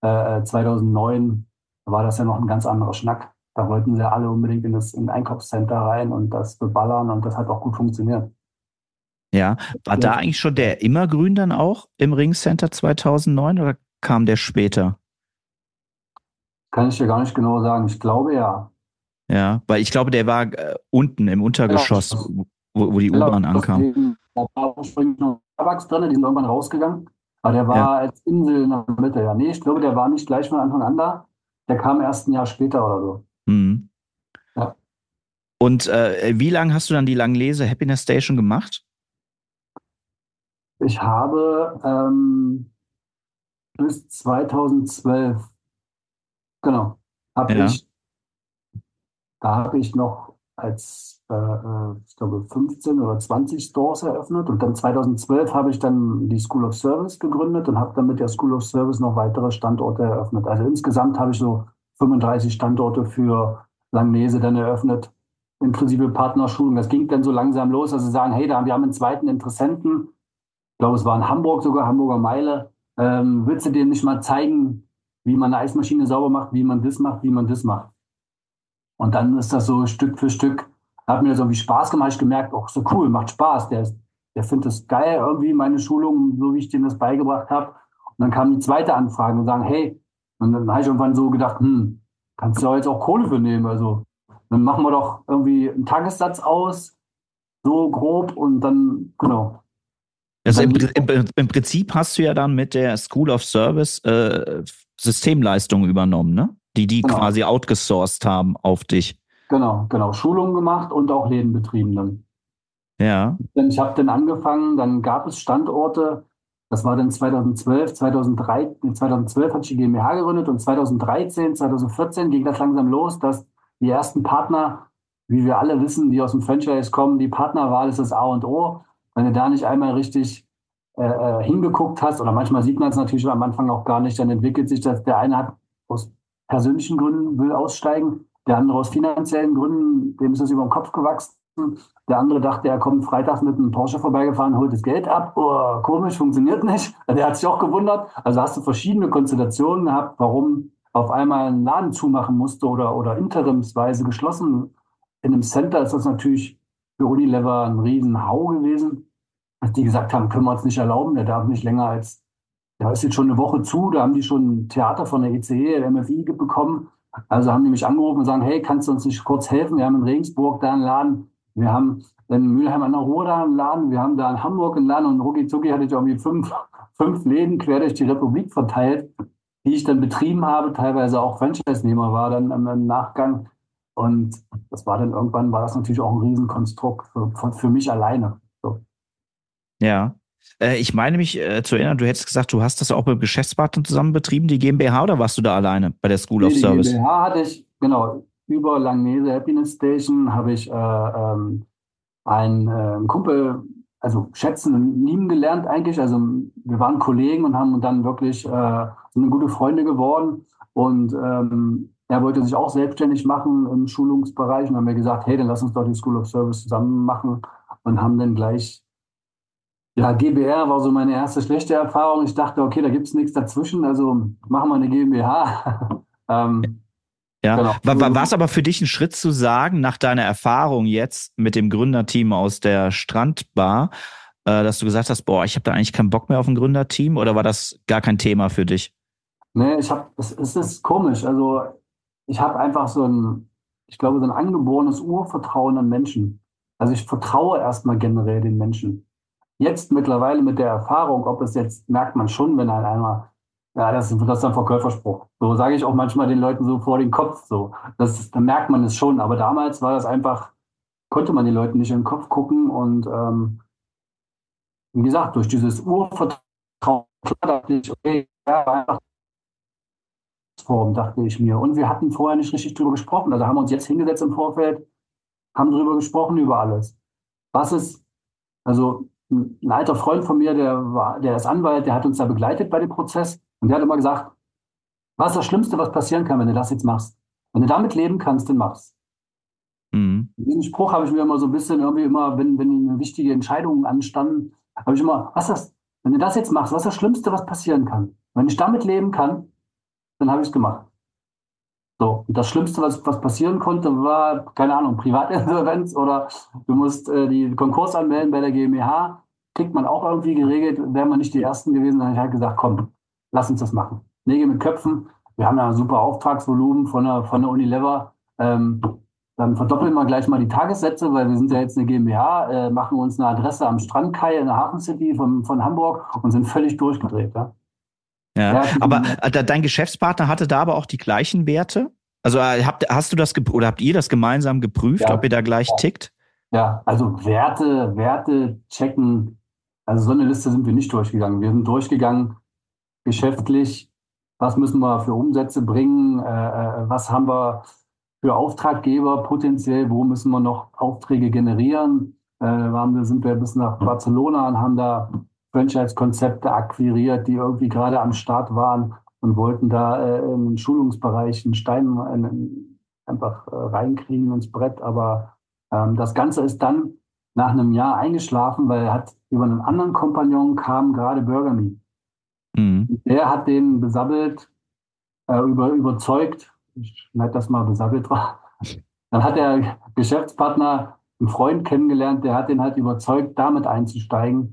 2009, da war das ja noch ein ganz anderer Schnack. Da wollten sie alle unbedingt in ein Einkaufscenter rein und das beballern und das hat auch gut funktioniert.
Ja, war da
Vielleicht
eigentlich schon der Immergrün dann auch im Ringcenter 2009 oder kam der später?
kann ich dir gar nicht genau sagen. Ich glaube ja.
Ja, weil ich glaube, der war unten im Untergeschoss, wo die U-Bahn ankam.
Da war ursprünglich noch Starbucks drin, die sind irgendwann rausgegangen. Aber der
Ja.
war als Insel in der Mitte. Ja, nee, ich glaube, der war nicht gleich von Anfang an da. Der kam erst ein Jahr später oder so.
Mhm.
Ja.
Und wie lange hast du dann die Langlese Happiness Station gemacht?
Ich habe bis 2012, genau, habe
Ja.
ich, da habe ich noch als, ich glaube, 15 oder 20 Stores eröffnet und dann 2012 habe ich dann die School of Service gegründet und habe dann mit der School of Service noch weitere Standorte eröffnet. Also insgesamt habe ich so 35 Standorte für Langnese dann eröffnet, inklusive Partnerschulen. Das ging dann so langsam los, dass sie sagen, hey, wir haben einen zweiten Interessenten. Ich glaube, es war in Hamburg sogar, Hamburger Meile. Willst du dem nicht mal zeigen, wie man eine Eismaschine sauber macht, wie man das macht, wie man das macht? Und dann ist das so Stück für Stück, hat mir das irgendwie Spaß gemacht. Ich gemerkt, auch so cool, macht Spaß. Der findet das geil, irgendwie meine Schulung, so wie ich dem das beigebracht habe. Und dann kam die zweite Anfrage und sagen, hey, und dann habe ich irgendwann so gedacht, kannst du ja jetzt auch Kohle für nehmen. Also dann machen wir doch irgendwie einen Tagessatz aus, so grob und dann, genau. Und
Also
dann lief
im Prinzip hast du ja dann mit der School of Service Systemleistungen übernommen, ne? Die
genau,
quasi outgesourced haben auf dich.
genau, Schulungen gemacht und auch Läden betrieben dann.
Ja,
Denn ich habe dann angefangen, dann gab es Standorte, das war dann 2012, 2003, nee, 2012 hatte ich die GmbH gegründet und 2013, 2014 ging das langsam los, dass die ersten Partner, wie wir alle wissen, die aus dem Franchise kommen, die Partnerwahl ist das A und O. Wenn du da nicht einmal richtig hingeguckt hast, oder manchmal sieht man es natürlich am Anfang auch gar nicht, dann entwickelt sich das, der eine hat aus persönlichen Gründen will aussteigen, der andere aus finanziellen Gründen, dem ist das über den Kopf gewachsen. Der andere dachte, er kommt freitags mit einem Porsche vorbeigefahren, holt das Geld ab. Oh, komisch, funktioniert nicht. Der hat sich auch gewundert. Also hast du verschiedene Konstellationen gehabt, warum auf einmal ein Laden zumachen musste oder interimsweise geschlossen. In einem Center ist das natürlich für Unilever ein Riesenhau gewesen, dass die gesagt haben, können wir uns nicht erlauben, der darf nicht länger als, da ist jetzt schon eine Woche zu, da haben die schon Theater von der ECE, der MFI bekommen. Also haben die mich angerufen und sagen, hey, kannst du uns nicht kurz helfen? Wir haben in Regensburg da einen Laden, wir haben in Mülheim an der Ruhr da einen Laden, wir haben da in Hamburg einen Laden und rucki zucki hatte ich irgendwie fünf Läden quer durch die Republik verteilt, die ich dann betrieben habe, teilweise auch Franchise-Nehmer war dann im Nachgang. Und das war dann irgendwann, war das natürlich auch ein Riesenkonstrukt für mich alleine. So.
ja. Ich meine mich zu erinnern, du hättest gesagt, du hast das auch mit Geschäftspartnern zusammen betrieben, die GmbH, oder warst du da alleine bei der School of
Nee, die
Service?
GmbH hatte ich, genau, über Langnese Happiness Station habe ich einen Kumpel, also schätzen und lieben gelernt eigentlich. Also wir waren Kollegen und haben dann wirklich sind eine gute Freunde geworden. Und er wollte sich auch selbstständig machen im Schulungsbereich und haben mir gesagt, hey, dann lass uns doch die School of Service zusammen machen und haben dann gleich, ja, GbR war so meine erste schlechte Erfahrung. Ich dachte, okay, da gibt es nichts dazwischen, also machen wir eine GmbH.
Ja,
Genau.
war es aber für dich ein Schritt zu sagen, nach deiner Erfahrung jetzt mit dem Gründerteam aus der Strandbar, dass du gesagt hast, boah, ich habe da eigentlich keinen Bock mehr auf ein Gründerteam, oder war das gar kein Thema für dich?
Nee, es ist komisch. Also ich habe einfach ich glaube, so ein angeborenes Urvertrauen an Menschen. Also ich vertraue erstmal generell den Menschen. Jetzt mittlerweile mit der Erfahrung, ob es jetzt, merkt man schon, wenn einmal, ja, das ist ein Verkäuferspruch. So sage ich auch manchmal den Leuten so vor den Kopf. So. Da merkt man es schon. Aber damals war das einfach, konnte man den Leuten nicht in den Kopf gucken. Und wie gesagt, durch dieses Urvertrauen, klar dachte ich, okay, ja, einfach Form, dachte ich mir. Und wir hatten vorher nicht richtig drüber gesprochen. Also haben wir uns jetzt hingesetzt im Vorfeld, haben drüber gesprochen, über alles. Was ist, also ein alter Freund von mir, der ist Anwalt, der hat uns da begleitet bei dem Prozess und der hat immer gesagt, was ist das Schlimmste, was passieren kann, wenn du das jetzt machst? Wenn du damit leben kannst, dann mach's.
Mhm.
Diesen Spruch habe ich mir immer so ein bisschen irgendwie immer, wenn wichtige Entscheidungen anstanden, habe ich immer, wenn du das jetzt machst, was ist das Schlimmste, was passieren kann? Wenn ich damit leben kann, dann habe ich es gemacht. So, und das Schlimmste, was passieren konnte, war, keine Ahnung, Privatinsolvenz oder du musst die Konkurs anmelden bei der GmbH. Kriegt man auch irgendwie geregelt, wären wir nicht die Ersten gewesen, dann habe ich halt gesagt, komm, lass uns das machen. Nägel mit Köpfen. Wir haben ja ein super Auftragsvolumen von der Unilever. dann verdoppeln wir gleich mal die Tagessätze, weil wir sind ja jetzt eine GmbH, machen uns eine Adresse am Strandkai in der Hafen City von Hamburg und sind völlig durchgedreht. Ja.
Ja, aber dein Geschäftspartner hatte da aber auch die gleichen Werte? Also hast du das oder habt ihr das gemeinsam geprüft,
Ja.
ob ihr da gleich tickt?
Ja, also Werte checken. Also so eine Liste sind wir nicht durchgegangen. Wir sind durchgegangen geschäftlich, was müssen wir für Umsätze bringen, was haben wir für Auftraggeber potenziell, wo müssen wir noch Aufträge generieren. Sind wir bis nach Barcelona und haben da Franchise-Konzepte akquiriert, die irgendwie gerade am Start waren und wollten da im Schulungsbereich einen Stein einfach reinkriegen ins Brett. Aber das Ganze ist dann nach einem Jahr eingeschlafen, weil er hat über einen anderen Kompagnon kam gerade Burgerme.
Mhm.
Der hat den besabbelt, überzeugt, ich nenne das mal besabbelt war. Dann hat der Geschäftspartner einen Freund kennengelernt, der hat den halt überzeugt, damit einzusteigen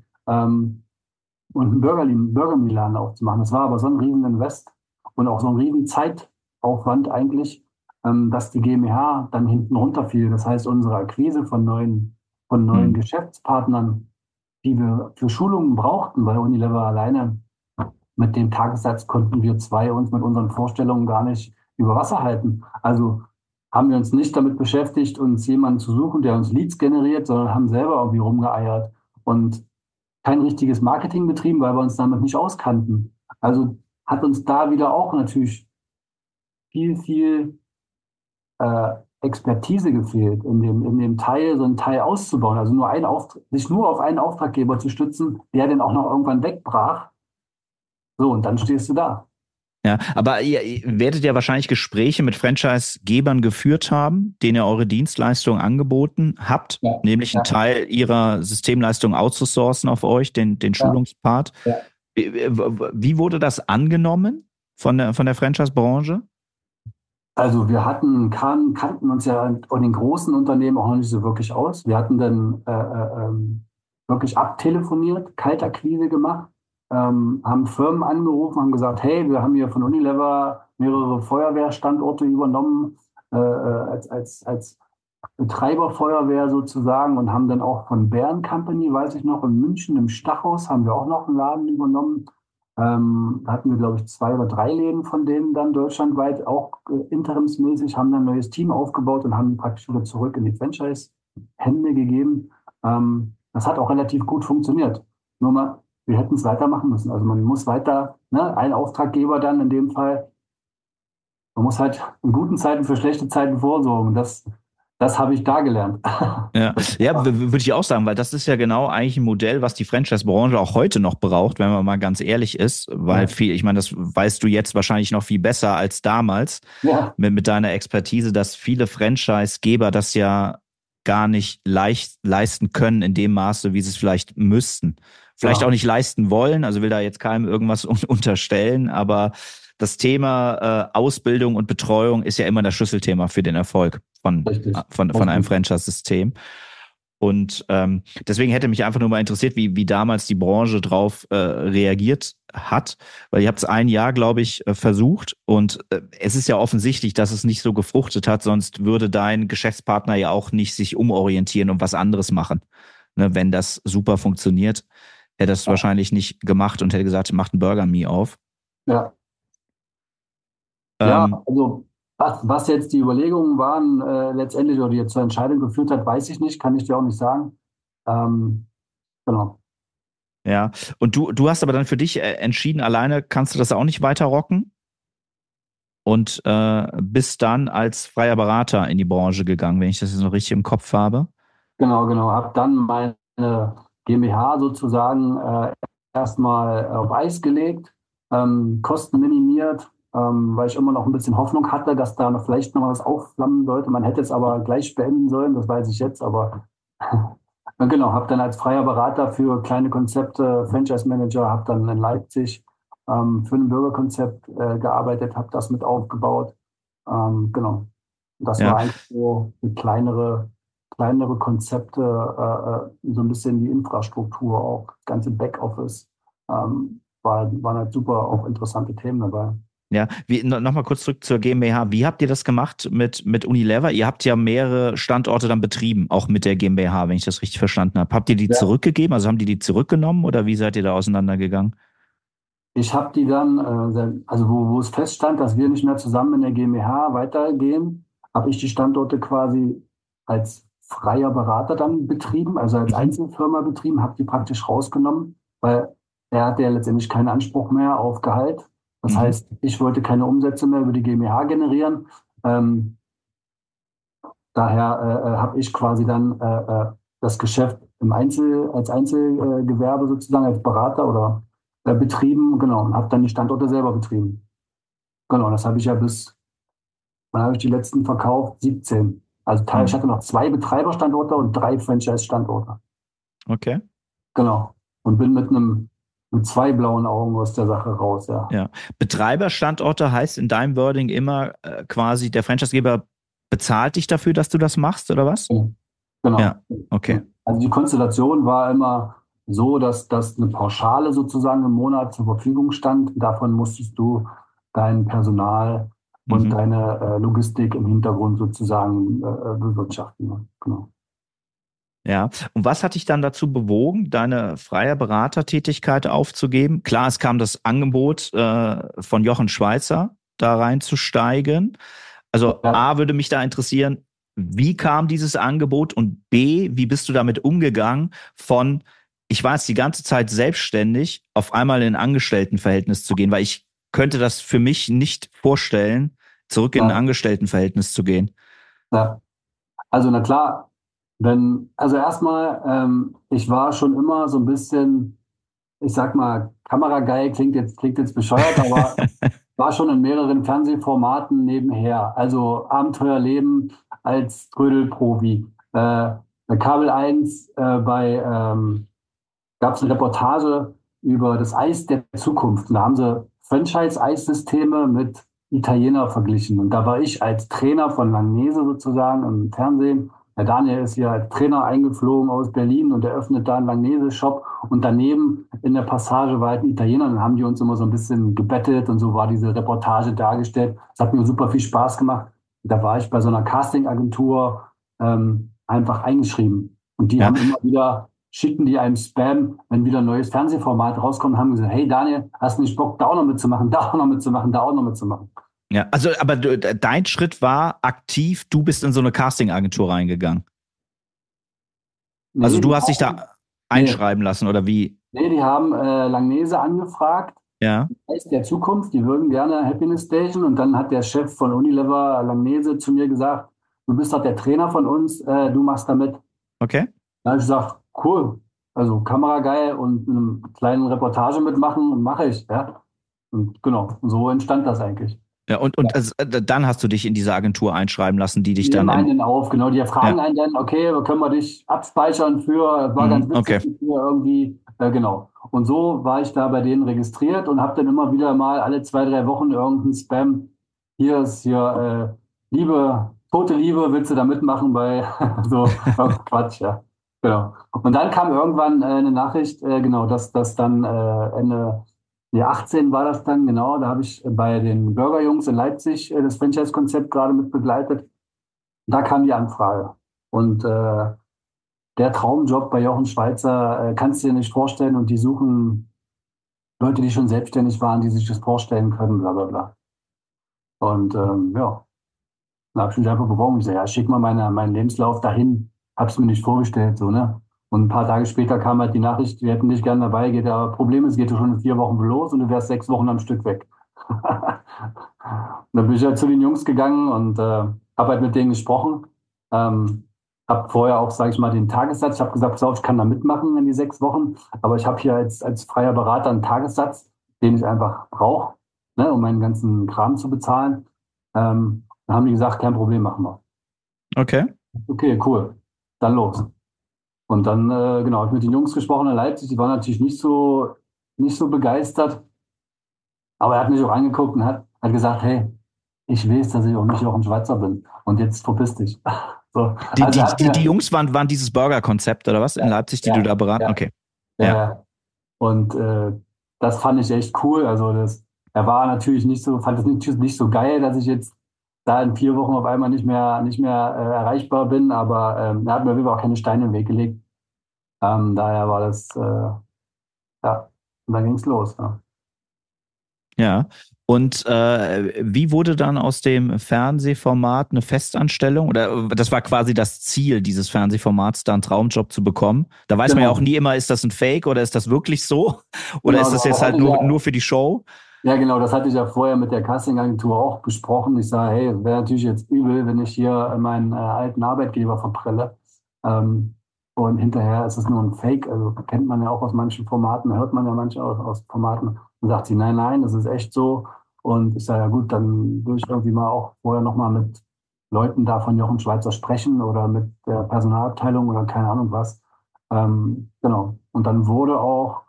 und einen Burgerme-Laden aufzumachen. Das war aber so ein riesen Invest und auch so ein riesen Zeitaufwand eigentlich, dass die GmbH dann hinten runterfiel. Das heißt, unsere Akquise von neuen Geschäftspartnern, die wir für Schulungen brauchten, weil Unilever alleine mit dem Tagessatz konnten wir zwei uns mit unseren Vorstellungen gar nicht über Wasser halten. Also haben wir uns nicht damit beschäftigt, uns jemanden zu suchen, der uns Leads generiert, sondern haben selber irgendwie rumgeeiert und kein richtiges Marketing betrieben, weil wir uns damit nicht auskannten. Also hat uns da wieder auch natürlich viel Expertise gefehlt, in dem Teil, so einen Teil auszubauen. Also sich nur auf einen Auftraggeber zu stützen, der dann auch noch irgendwann wegbrach. So, und dann stehst du da.
Ja, aber ihr werdet ja wahrscheinlich Gespräche mit Franchise-Gebern geführt haben, denen ihr eure Dienstleistung angeboten habt,
Ja,
nämlich einen Teil ihrer Systemleistung outzusourcen auf euch, den Schulungspart.
Ja.
Wie wurde das angenommen von der Franchise-Branche?
Also wir kannten uns ja in den großen Unternehmen auch noch nicht so wirklich aus. Wir hatten dann wirklich abtelefoniert, Kaltakquise gemacht, haben Firmen angerufen, haben gesagt, hey, wir haben hier von Unilever mehrere Feuerwehrstandorte übernommen als Betreiberfeuerwehr sozusagen und haben dann auch von Bären Company, weiß ich noch, in München im Stachus haben wir auch noch einen Laden übernommen. Da hatten wir, glaube ich, 2 oder 3 Läden von denen dann deutschlandweit, auch interimsmäßig, haben dann ein neues Team aufgebaut und haben praktisch wieder zurück in die Franchise-Hände gegeben. Das hat auch relativ gut funktioniert. Nur mal, wir hätten es weitermachen müssen. Also man muss weiter, ne, ein Auftraggeber dann in dem Fall, man muss halt in guten Zeiten für schlechte Zeiten vorsorgen. Das habe ich da gelernt.
Ja, würde ich auch sagen, weil das ist ja genau eigentlich ein Modell, was die Franchise-Branche auch heute noch braucht, wenn man mal ganz ehrlich ist, weil ich meine, das weißt du jetzt wahrscheinlich noch viel besser als damals mit deiner Expertise, dass viele Franchise-Geber das ja gar nicht leicht leisten können in dem Maße, wie sie es vielleicht müssten. Vielleicht auch nicht leisten wollen, also will da jetzt keinem irgendwas unterstellen, aber das Thema Ausbildung und Betreuung ist ja immer das Schlüsselthema für den Erfolg von einem Franchise-System. Und deswegen hätte mich einfach nur mal interessiert, wie damals die Branche drauf reagiert hat, weil ihr habt es ein Jahr, glaube ich, versucht und es ist ja offensichtlich, dass es nicht so gefruchtet hat, sonst würde dein Geschäftspartner ja auch nicht sich umorientieren und was anderes machen. Ne, wenn das super funktioniert, hätte das wahrscheinlich nicht gemacht und hätte gesagt, macht einen Burgerme auf.
Ja. Ja, also was jetzt die Überlegungen waren, letztendlich oder die jetzt zur Entscheidung geführt hat, weiß ich nicht, kann ich dir auch nicht sagen. Genau.
Ja, und du hast aber dann für dich entschieden, alleine kannst du das auch nicht weiter rocken und bist dann als freier Berater in die Branche gegangen, wenn ich das jetzt noch richtig im Kopf habe.
Genau. Habe dann meine GmbH sozusagen erstmal auf Eis gelegt, Kosten minimiert, weil ich immer noch ein bisschen Hoffnung hatte, dass da noch vielleicht noch was aufflammen sollte. Man hätte es aber gleich beenden sollen, das weiß ich jetzt, aber genau, habe dann als freier Berater für kleine Konzepte, Franchise Manager, habe dann in Leipzig für ein Bürgerkonzept gearbeitet, habe das mit aufgebaut. Genau. Das war eigentlich so eine kleinere Konzepte, so ein bisschen die Infrastruktur auch, das ganze Backoffice, waren halt super auch interessante Themen dabei.
Ja, nochmal kurz zurück zur GmbH. Wie habt ihr das gemacht mit Unilever? Ihr habt ja mehrere Standorte dann betrieben, auch mit der GmbH, wenn ich das richtig verstanden habe. Habt ihr die
Ja.
zurückgegeben? Also haben die zurückgenommen oder wie seid ihr da auseinandergegangen?
Ich habe die dann, also wo es feststand, dass wir nicht mehr zusammen in der GmbH weitergehen, habe ich die Standorte quasi als freier Berater dann betrieben, also als
Mhm.
Einzelfirma betrieben, habe die praktisch rausgenommen, weil er hatte ja letztendlich keinen Anspruch mehr auf Gehalt. Das
Mhm.
heißt, ich wollte keine Umsätze mehr über die GmbH generieren. Ähm, daher habe ich quasi dann das Geschäft als Einzelgewerbe sozusagen, als Berater oder betrieben, genau, und habe dann die Standorte selber betrieben. Genau, das habe ich ja wann habe ich die letzten verkauft? 17. Also ich
Mhm.
hatte noch 2 Betreiberstandorte und 3 Franchise-Standorte.
Okay.
Genau. Und bin mit 2 blauen Augen aus der Sache raus, ja.
Ja. Betreiberstandorte heißt in deinem Wording immer quasi, der Franchisegeber bezahlt dich dafür, dass du das machst, oder was?
Genau.
Ja, okay.
Also die Konstellation war immer so, dass eine Pauschale sozusagen im Monat zur Verfügung stand. Davon musstest du dein Personal und
Mhm.
deine Logistik im Hintergrund sozusagen bewirtschaften. Ne? Genau.
Ja. Und was hat dich dann dazu bewogen, deine freie Beratertätigkeit aufzugeben? Klar, es kam das Angebot von Jochen Schweizer, da reinzusteigen. Also
Ja,
A, würde mich da interessieren, wie kam dieses Angebot und B, wie bist du damit umgegangen von, ich war jetzt die ganze Zeit selbstständig, auf einmal in ein Angestelltenverhältnis zu gehen, weil ich könnte das für mich nicht vorstellen, zurück in ein
ja,
Angestelltenverhältnis zu gehen.
ja. Also na klar, also erstmal, ich war schon immer so ein bisschen, ich sag mal, kamerageil klingt jetzt bescheuert, aber war schon in mehreren Fernsehformaten nebenher. Also Abenteuerleben als Trödelprofi. Bei Kabel 1 gab es eine Reportage über das Eis der Zukunft. Und da haben sie Franchise-Eissysteme mit Italiener verglichen. Und da war ich als Trainer von Langnese sozusagen im Fernsehen. Der Daniel ist hier als Trainer eingeflogen aus Berlin und eröffnet da einen Langnese-Shop. Und daneben in der Passage war halt ein Italiener. Und dann haben die uns immer so ein bisschen gebettelt und so war diese Reportage dargestellt. Es hat mir super viel Spaß gemacht. Da war ich bei so einer Casting-Agentur einfach eingeschrieben. Und die
Ja,
haben immer wieder schicken die einem Spam, wenn wieder ein neues Fernsehformat rauskommt, haben gesagt, hey Daniel, hast du nicht Bock, da auch noch mitzumachen, da auch noch mitzumachen, da auch noch mitzumachen?
ja, also, aber dein Schritt war aktiv, du bist in so eine Casting-Agentur reingegangen. Also
Nee,
du hast dich da
nee,
einschreiben lassen oder wie?
nee, die haben Langnese angefragt,
Ja,
Eis der Zukunft, die würden gerne Happiness Station und dann hat der Chef von Unilever Langnese zu mir gesagt, du bist doch der Trainer von uns, du machst da mit.
okay.
Da habe ich gesagt, cool, also Kamera geil und eine kleine Reportage mitmachen, mache ich, ja. Und genau, so entstand das eigentlich.
Ja, und also, dann hast du dich in diese Agentur einschreiben lassen, die dich
Die
dann
nehmen einen
im.
dann auf, genau. Die fragen
Ja,
einen dann, okay, können wir dich abspeichern für, war ganz witzig
okay.
mit mir irgendwie, genau. Und so war ich da bei denen registriert und habe dann immer wieder mal alle 2, 3 Wochen irgendeinen Spam. Hier ist hier, Liebe, tote Liebe, willst du da mitmachen bei so Quatsch, ja. Genau. Und dann kam irgendwann eine Nachricht, genau, dass das dann Ende nee, 18 war das dann, genau. Da habe ich bei den Burger-Jungs in Leipzig das Franchise-Konzept gerade mit begleitet. Da kam die Anfrage. Und der Traumjob bei Jochen Schweizer kannst du dir nicht vorstellen. Und die suchen Leute, die schon selbstständig waren, die sich das vorstellen können, bla bla bla. Und ja, da habe ich mich einfach beworben. Ich sage, ja, schick mal meinen Lebenslauf dahin. Hab's mir nicht vorgestellt, so, ne? Und ein paar Tage später kam halt die Nachricht, wir hätten dich gern dabei. Aber Problem ist, geht ja schon in 4 Wochen los und du wärst 6 Wochen am Stück weg. Dann bin ich halt zu den Jungs gegangen und habe halt mit denen gesprochen. Habe vorher auch, sage ich mal, den Tagessatz. Ich habe gesagt, pass auf, ich kann da mitmachen in die 6 Wochen, aber ich habe hier als freier Berater einen Tagessatz, den ich einfach brauche, ne, um meinen ganzen Kram zu bezahlen. Dann haben die gesagt, kein Problem, machen wir.
Okay.
Okay, cool. Dann los. Und dann, genau, habe ich mit den Jungs gesprochen in Leipzig. Die waren natürlich nicht so begeistert. Aber er hat mich auch angeguckt und hat gesagt, hey, ich weiß, dass ich auch nicht Jochen Schweizer bin. Und jetzt verpiss dich. So,
Die,
also
die,
er hat
die, die
mir,
Jungs waren dieses Burger-Konzept oder was in Leipzig, die du
ja,
da beraten?
ja,
Okay. Ja.
ja. Und das fand ich echt cool. Also er war natürlich nicht so, fand es nicht so geil, dass ich jetzt da in 4 Wochen auf einmal nicht mehr erreichbar bin, aber er hat mir auf jeden Fall auch keine Steine im Weg gelegt. Daher war das, ja, und dann ging's los. Ja.
Ja. Und wie wurde dann aus dem Fernsehformat eine Festanstellung? Oder das war quasi das Ziel dieses Fernsehformats, da einen Traumjob zu bekommen? Da weiß man ja auch nie immer, ist das ein Fake oder ist das wirklich so? Oder
Genau,
ist das jetzt halt nur für die Show?
ja, genau, das hatte ich ja vorher mit der Castingagentur auch besprochen. Ich sage, hey, wäre natürlich jetzt übel, wenn ich hier meinen alten Arbeitgeber verprelle. Ähm, und hinterher ist es nur ein Fake. Also kennt man ja auch aus manchen Formaten, hört man ja manche aus Formaten. Und sagt sie, nein, nein, das ist echt so. Und ich sage, ja gut, dann würde ich irgendwie mal auch vorher nochmal mit Leuten da von Jochen Schweizer sprechen oder mit der Personalabteilung oder keine Ahnung was. Genau. Und dann wurde auch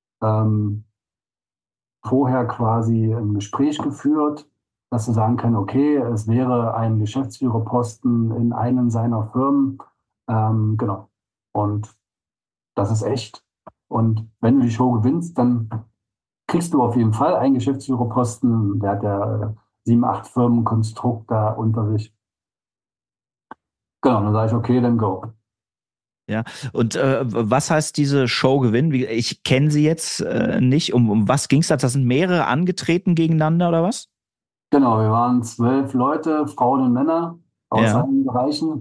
vorher quasi ein Gespräch geführt, dass sie sagen können, okay, es wäre ein Geschäftsführerposten in einem seiner Firmen. Genau. Und das ist echt. Und wenn du die Show gewinnst, dann kriegst du auf jeden Fall einen Geschäftsführerposten. Der hat ja 7, 8 Firmenkonstrukt da unter sich. Genau, dann sage ich, okay, dann go.
Ja, und was heißt diese Show gewinnen? Ich kenne sie jetzt nicht. Um was ging es da? Das sind mehrere angetreten gegeneinander oder was?
Genau, wir waren 12 Leute, Frauen und Männer aus
Ja.
allen Bereichen.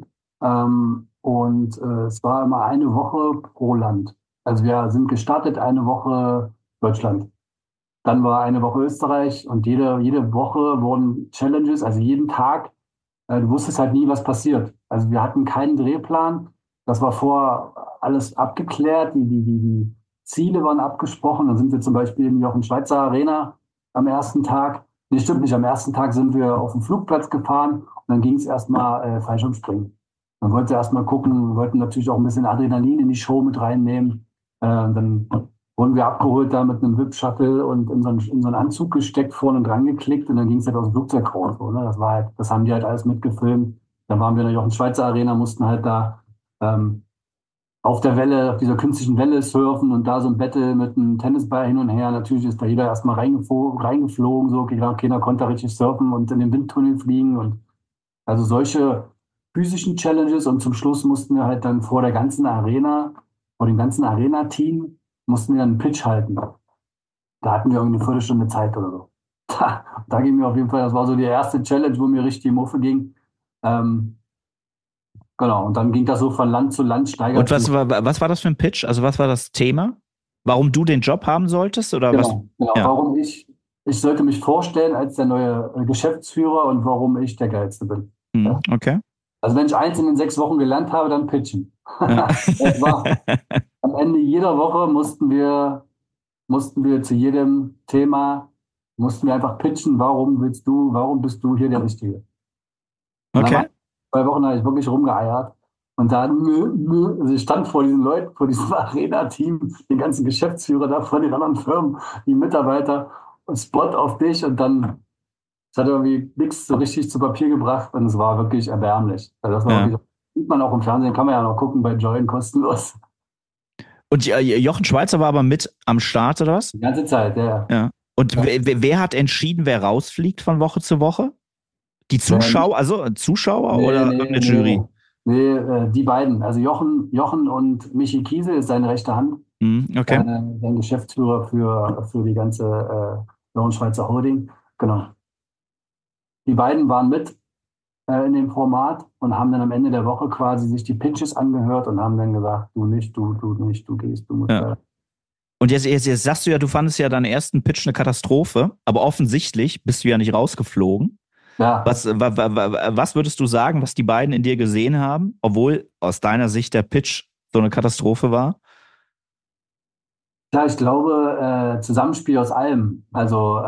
Und es war immer eine Woche pro Land. Also wir sind gestartet, eine Woche Deutschland. Dann war eine Woche Österreich und jede Woche wurden Challenges, also jeden Tag. Du wusstest halt nie, was passiert. Also wir hatten keinen Drehplan. Das war vorher alles abgeklärt. Die Ziele waren abgesprochen. Dann sind wir zum Beispiel in Jochen Schweizer Arena am ersten Tag. Nee, stimmt nicht. Am ersten Tag sind wir auf den Flugplatz gefahren und dann ging es erstmal Fallschirmspringen. Man wollte erstmal gucken, wollten natürlich auch ein bisschen Adrenalin in die Show mit reinnehmen. Dann wurden wir abgeholt da mit einem VIP-Shuttle und in so einen Anzug gesteckt, vorne dran geklickt und dann ging es halt aus dem Flugzeug raus. So, ne? Das haben die halt alles mitgefilmt. Dann waren wir in der Jochen Schweizer Arena, mussten halt da auf der Welle, auf dieser künstlichen Welle surfen und da so ein Battle mit einem Tennisball hin und her. Natürlich ist da jeder erstmal reingeflogen, so, keiner konnte da richtig surfen und in den Windtunnel fliegen und also solche physischen Challenges und zum Schluss mussten wir halt dann vor der ganzen Arena, vor dem ganzen Arena-Team, mussten wir dann einen Pitch halten. Da hatten wir irgendwie eine Viertelstunde Zeit oder so. Da ging mir auf jeden Fall, das war so die erste Challenge, wo mir richtig die Muffe ging. Ähm, genau, und dann ging das so von Land zu Land,
Und
steigert sich.
was war das für ein Pitch? Also was war das Thema? Warum du den Job haben solltest oder was?
Genau.
Ja.
Warum ich sollte mich vorstellen als der neue Geschäftsführer und warum ich der Geilste bin. Ja.
Okay.
Also wenn ich eins in den 6 Wochen gelernt habe, dann pitchen.
Ja.
Das war am Ende jeder Woche mussten wir zu jedem Thema, mussten wir einfach pitchen, warum bist du hier der Richtige? Und dann
Okay.
2 Wochen habe ich wirklich rumgeeiert. Und dann, also ich stand vor diesen Leuten, vor diesem Arena-Team, den ganzen Geschäftsführer da, vor den anderen Firmen, die Mitarbeiter, und Spot auf dich und dann, es hat irgendwie nichts so richtig zu Papier gebracht und es war wirklich erbärmlich. Also das war
Ja.
wirklich, sieht man auch im Fernsehen, kann man ja noch gucken bei Join kostenlos.
Und Jochen Schweizer war aber mit am Start oder was?
Die ganze Zeit, ja.
Ja. Und
Ja.
wer hat entschieden, wer rausfliegt von Woche zu Woche? Die Zuschauer, also Zuschauer oder irgendeine Jury?
Nee, die beiden. Also Jochen und Michi Kiesel ist seine rechte Hand,
Okay.
sein Geschäftsführer für die ganze Jochen Schweizer Holding. Genau. Die beiden waren mit in dem Format und haben dann am Ende der Woche quasi sich die Pitches angehört und haben dann gesagt, du nicht, du nicht, du gehst, du musst.
Ja. Und jetzt sagst du ja, du fandest ja deinen ersten Pitch eine Katastrophe, aber offensichtlich bist du ja nicht rausgeflogen.
Ja.
Was würdest du sagen, was die beiden in dir gesehen haben, obwohl aus deiner Sicht der Pitch so eine Katastrophe war?
Ja, ich glaube, Zusammenspiel aus allem. Also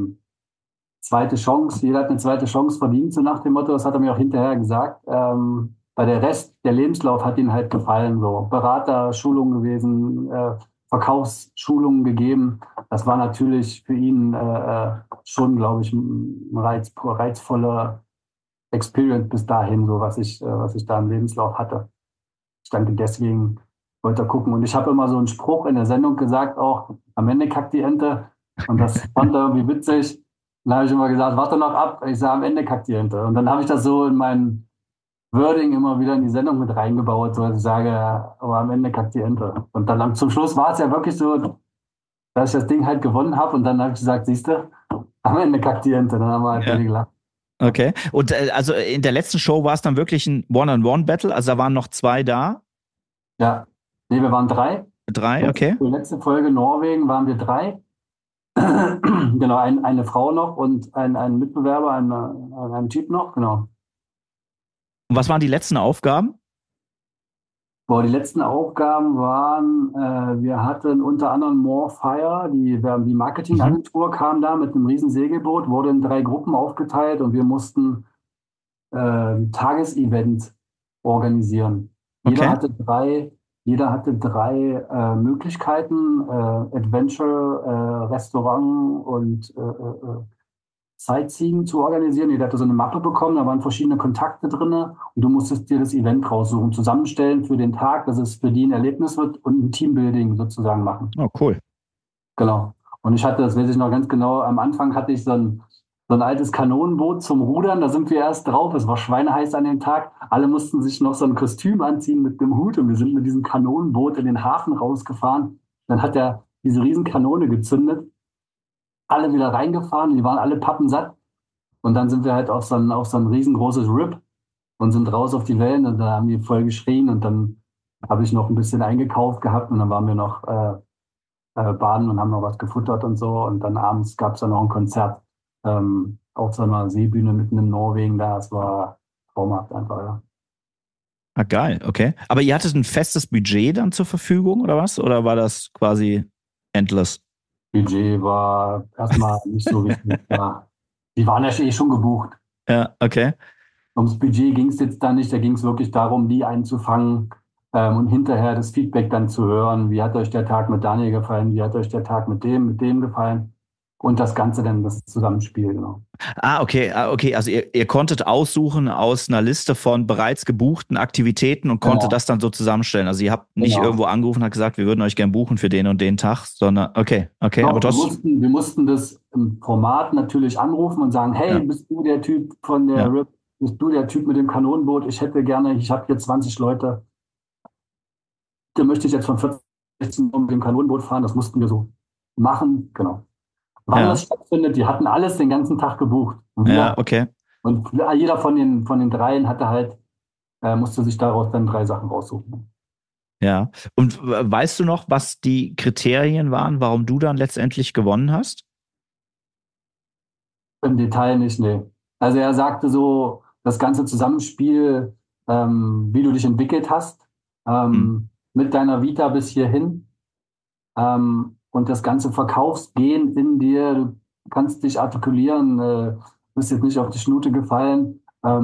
zweite Chance, jeder hat eine zweite Chance verdient, so nach dem Motto, das hat er mir auch hinterher gesagt. Bei der Lebenslauf hat ihm halt gefallen, so Berater, Schulungen gewesen, Verkaufsschulungen gegeben. Das war natürlich für ihn schon, glaube ich, ein reizvoller Experience bis dahin, so was ich da im Lebenslauf hatte. Ich denke, deswegen wollte er gucken. Und ich habe immer so einen Spruch in der Sendung gesagt, auch am Ende kackt die Ente. Und das fand er irgendwie witzig. Dann habe ich immer gesagt, warte noch ab. Ich sage, am Ende kackt die Ente. Und dann habe ich das so in mein Wording immer wieder in die Sendung mit reingebaut, so dass ich sage, ja, aber am Ende kackt die Ente. Und dann zum Schluss war es ja wirklich so, dass ich das Ding halt gewonnen habe. Und dann habe ich gesagt, siehst du, am Ende kackt die Ente. Dann haben wir halt
Ja.
gelacht.
Okay. Und also in der letzten Show war es dann wirklich ein One-on-One-Battle? Also da waren noch 2 da?
Ja, nee, wir waren 3.
3, okay.
Die letzte Folge Norwegen waren wir 3. Genau, eine Frau noch und ein Mitbewerber, ein Typ noch, genau.
Und was waren die letzten Aufgaben?
Boah, die letzten Aufgaben waren, wir hatten unter anderem More Fire, die Marketingagentur kam da mit einem riesen Segelboot, wurde in 3 Gruppen aufgeteilt und wir mussten ein Tagesevent organisieren.
Okay.
Jeder hatte 3 Möglichkeiten, Adventure, Restaurant und Sightseeing zu organisieren. Jeder hatte so eine Mappe bekommen, da waren verschiedene Kontakte drin und du musstest dir das Event raussuchen, zusammenstellen für den Tag, dass es für die ein Erlebnis wird und ein Teambuilding sozusagen machen.
Oh, cool.
Genau. Und ich hatte, das weiß ich noch ganz genau, am Anfang hatte ich so ein altes Kanonenboot zum Rudern, da sind wir erst drauf, es war schweineheiß an dem Tag, alle mussten sich noch so ein Kostüm anziehen mit dem Hut und wir sind mit diesem Kanonenboot in den Hafen rausgefahren. Dann hat er diese riesen Kanone gezündet, alle wieder reingefahren, die waren alle pappensatt und dann sind wir halt auf so ein riesengroßes Rip und sind raus auf die Wellen und da haben die voll geschrien und dann habe ich noch ein bisschen eingekauft gehabt und dann waren wir noch baden und haben noch was gefuttert und so und dann abends gab es dann noch ein Konzert auf so einer Seebühne mitten in Norwegen da. Es war traumhaft einfach, ja.
Ah, geil, okay. Aber ihr hattet ein festes Budget dann zur Verfügung oder was? Oder war das quasi endless?
Budget war erstmal nicht so wichtig. Ja. Die waren ja eh schon gebucht.
Ja, okay.
Ums Budget ging es jetzt da nicht. Da ging es wirklich darum, die einzufangen und hinterher das Feedback dann zu hören. Wie hat euch der Tag mit Daniel gefallen? Wie hat euch der Tag mit dem gefallen? Und das Ganze dann, das Zusammenspiel, genau.
Okay. Also ihr konntet aussuchen aus einer Liste von bereits gebuchten Aktivitäten und konntet das dann so zusammenstellen. Also ihr habt nicht irgendwo angerufen und habt gesagt, wir würden euch gern buchen für den und den Tag, sondern okay.
Doch,
Aber
wir mussten das im Format natürlich anrufen und sagen, hey, bist du der Typ von der RIP? Bist du der Typ mit dem Kanonenboot? Ich habe hier 20 Leute. Da möchte ich jetzt von 14 Uhr mit dem Kanonenboot fahren. Das mussten wir so machen, genau. Wann das stattfindet, die hatten alles den ganzen Tag gebucht. Und
okay.
Und jeder von den 3 hatte halt, musste sich daraus dann 3 Sachen raussuchen.
Ja. Und weißt du noch, was die Kriterien waren, warum du dann letztendlich gewonnen hast?
Im Detail nicht, nee. Also er sagte so, das ganze Zusammenspiel, wie du dich entwickelt hast, mit deiner Vita bis hierhin, und das ganze Verkaufsgehen in dir, du kannst dich artikulieren, bist jetzt nicht auf die Schnute gefallen.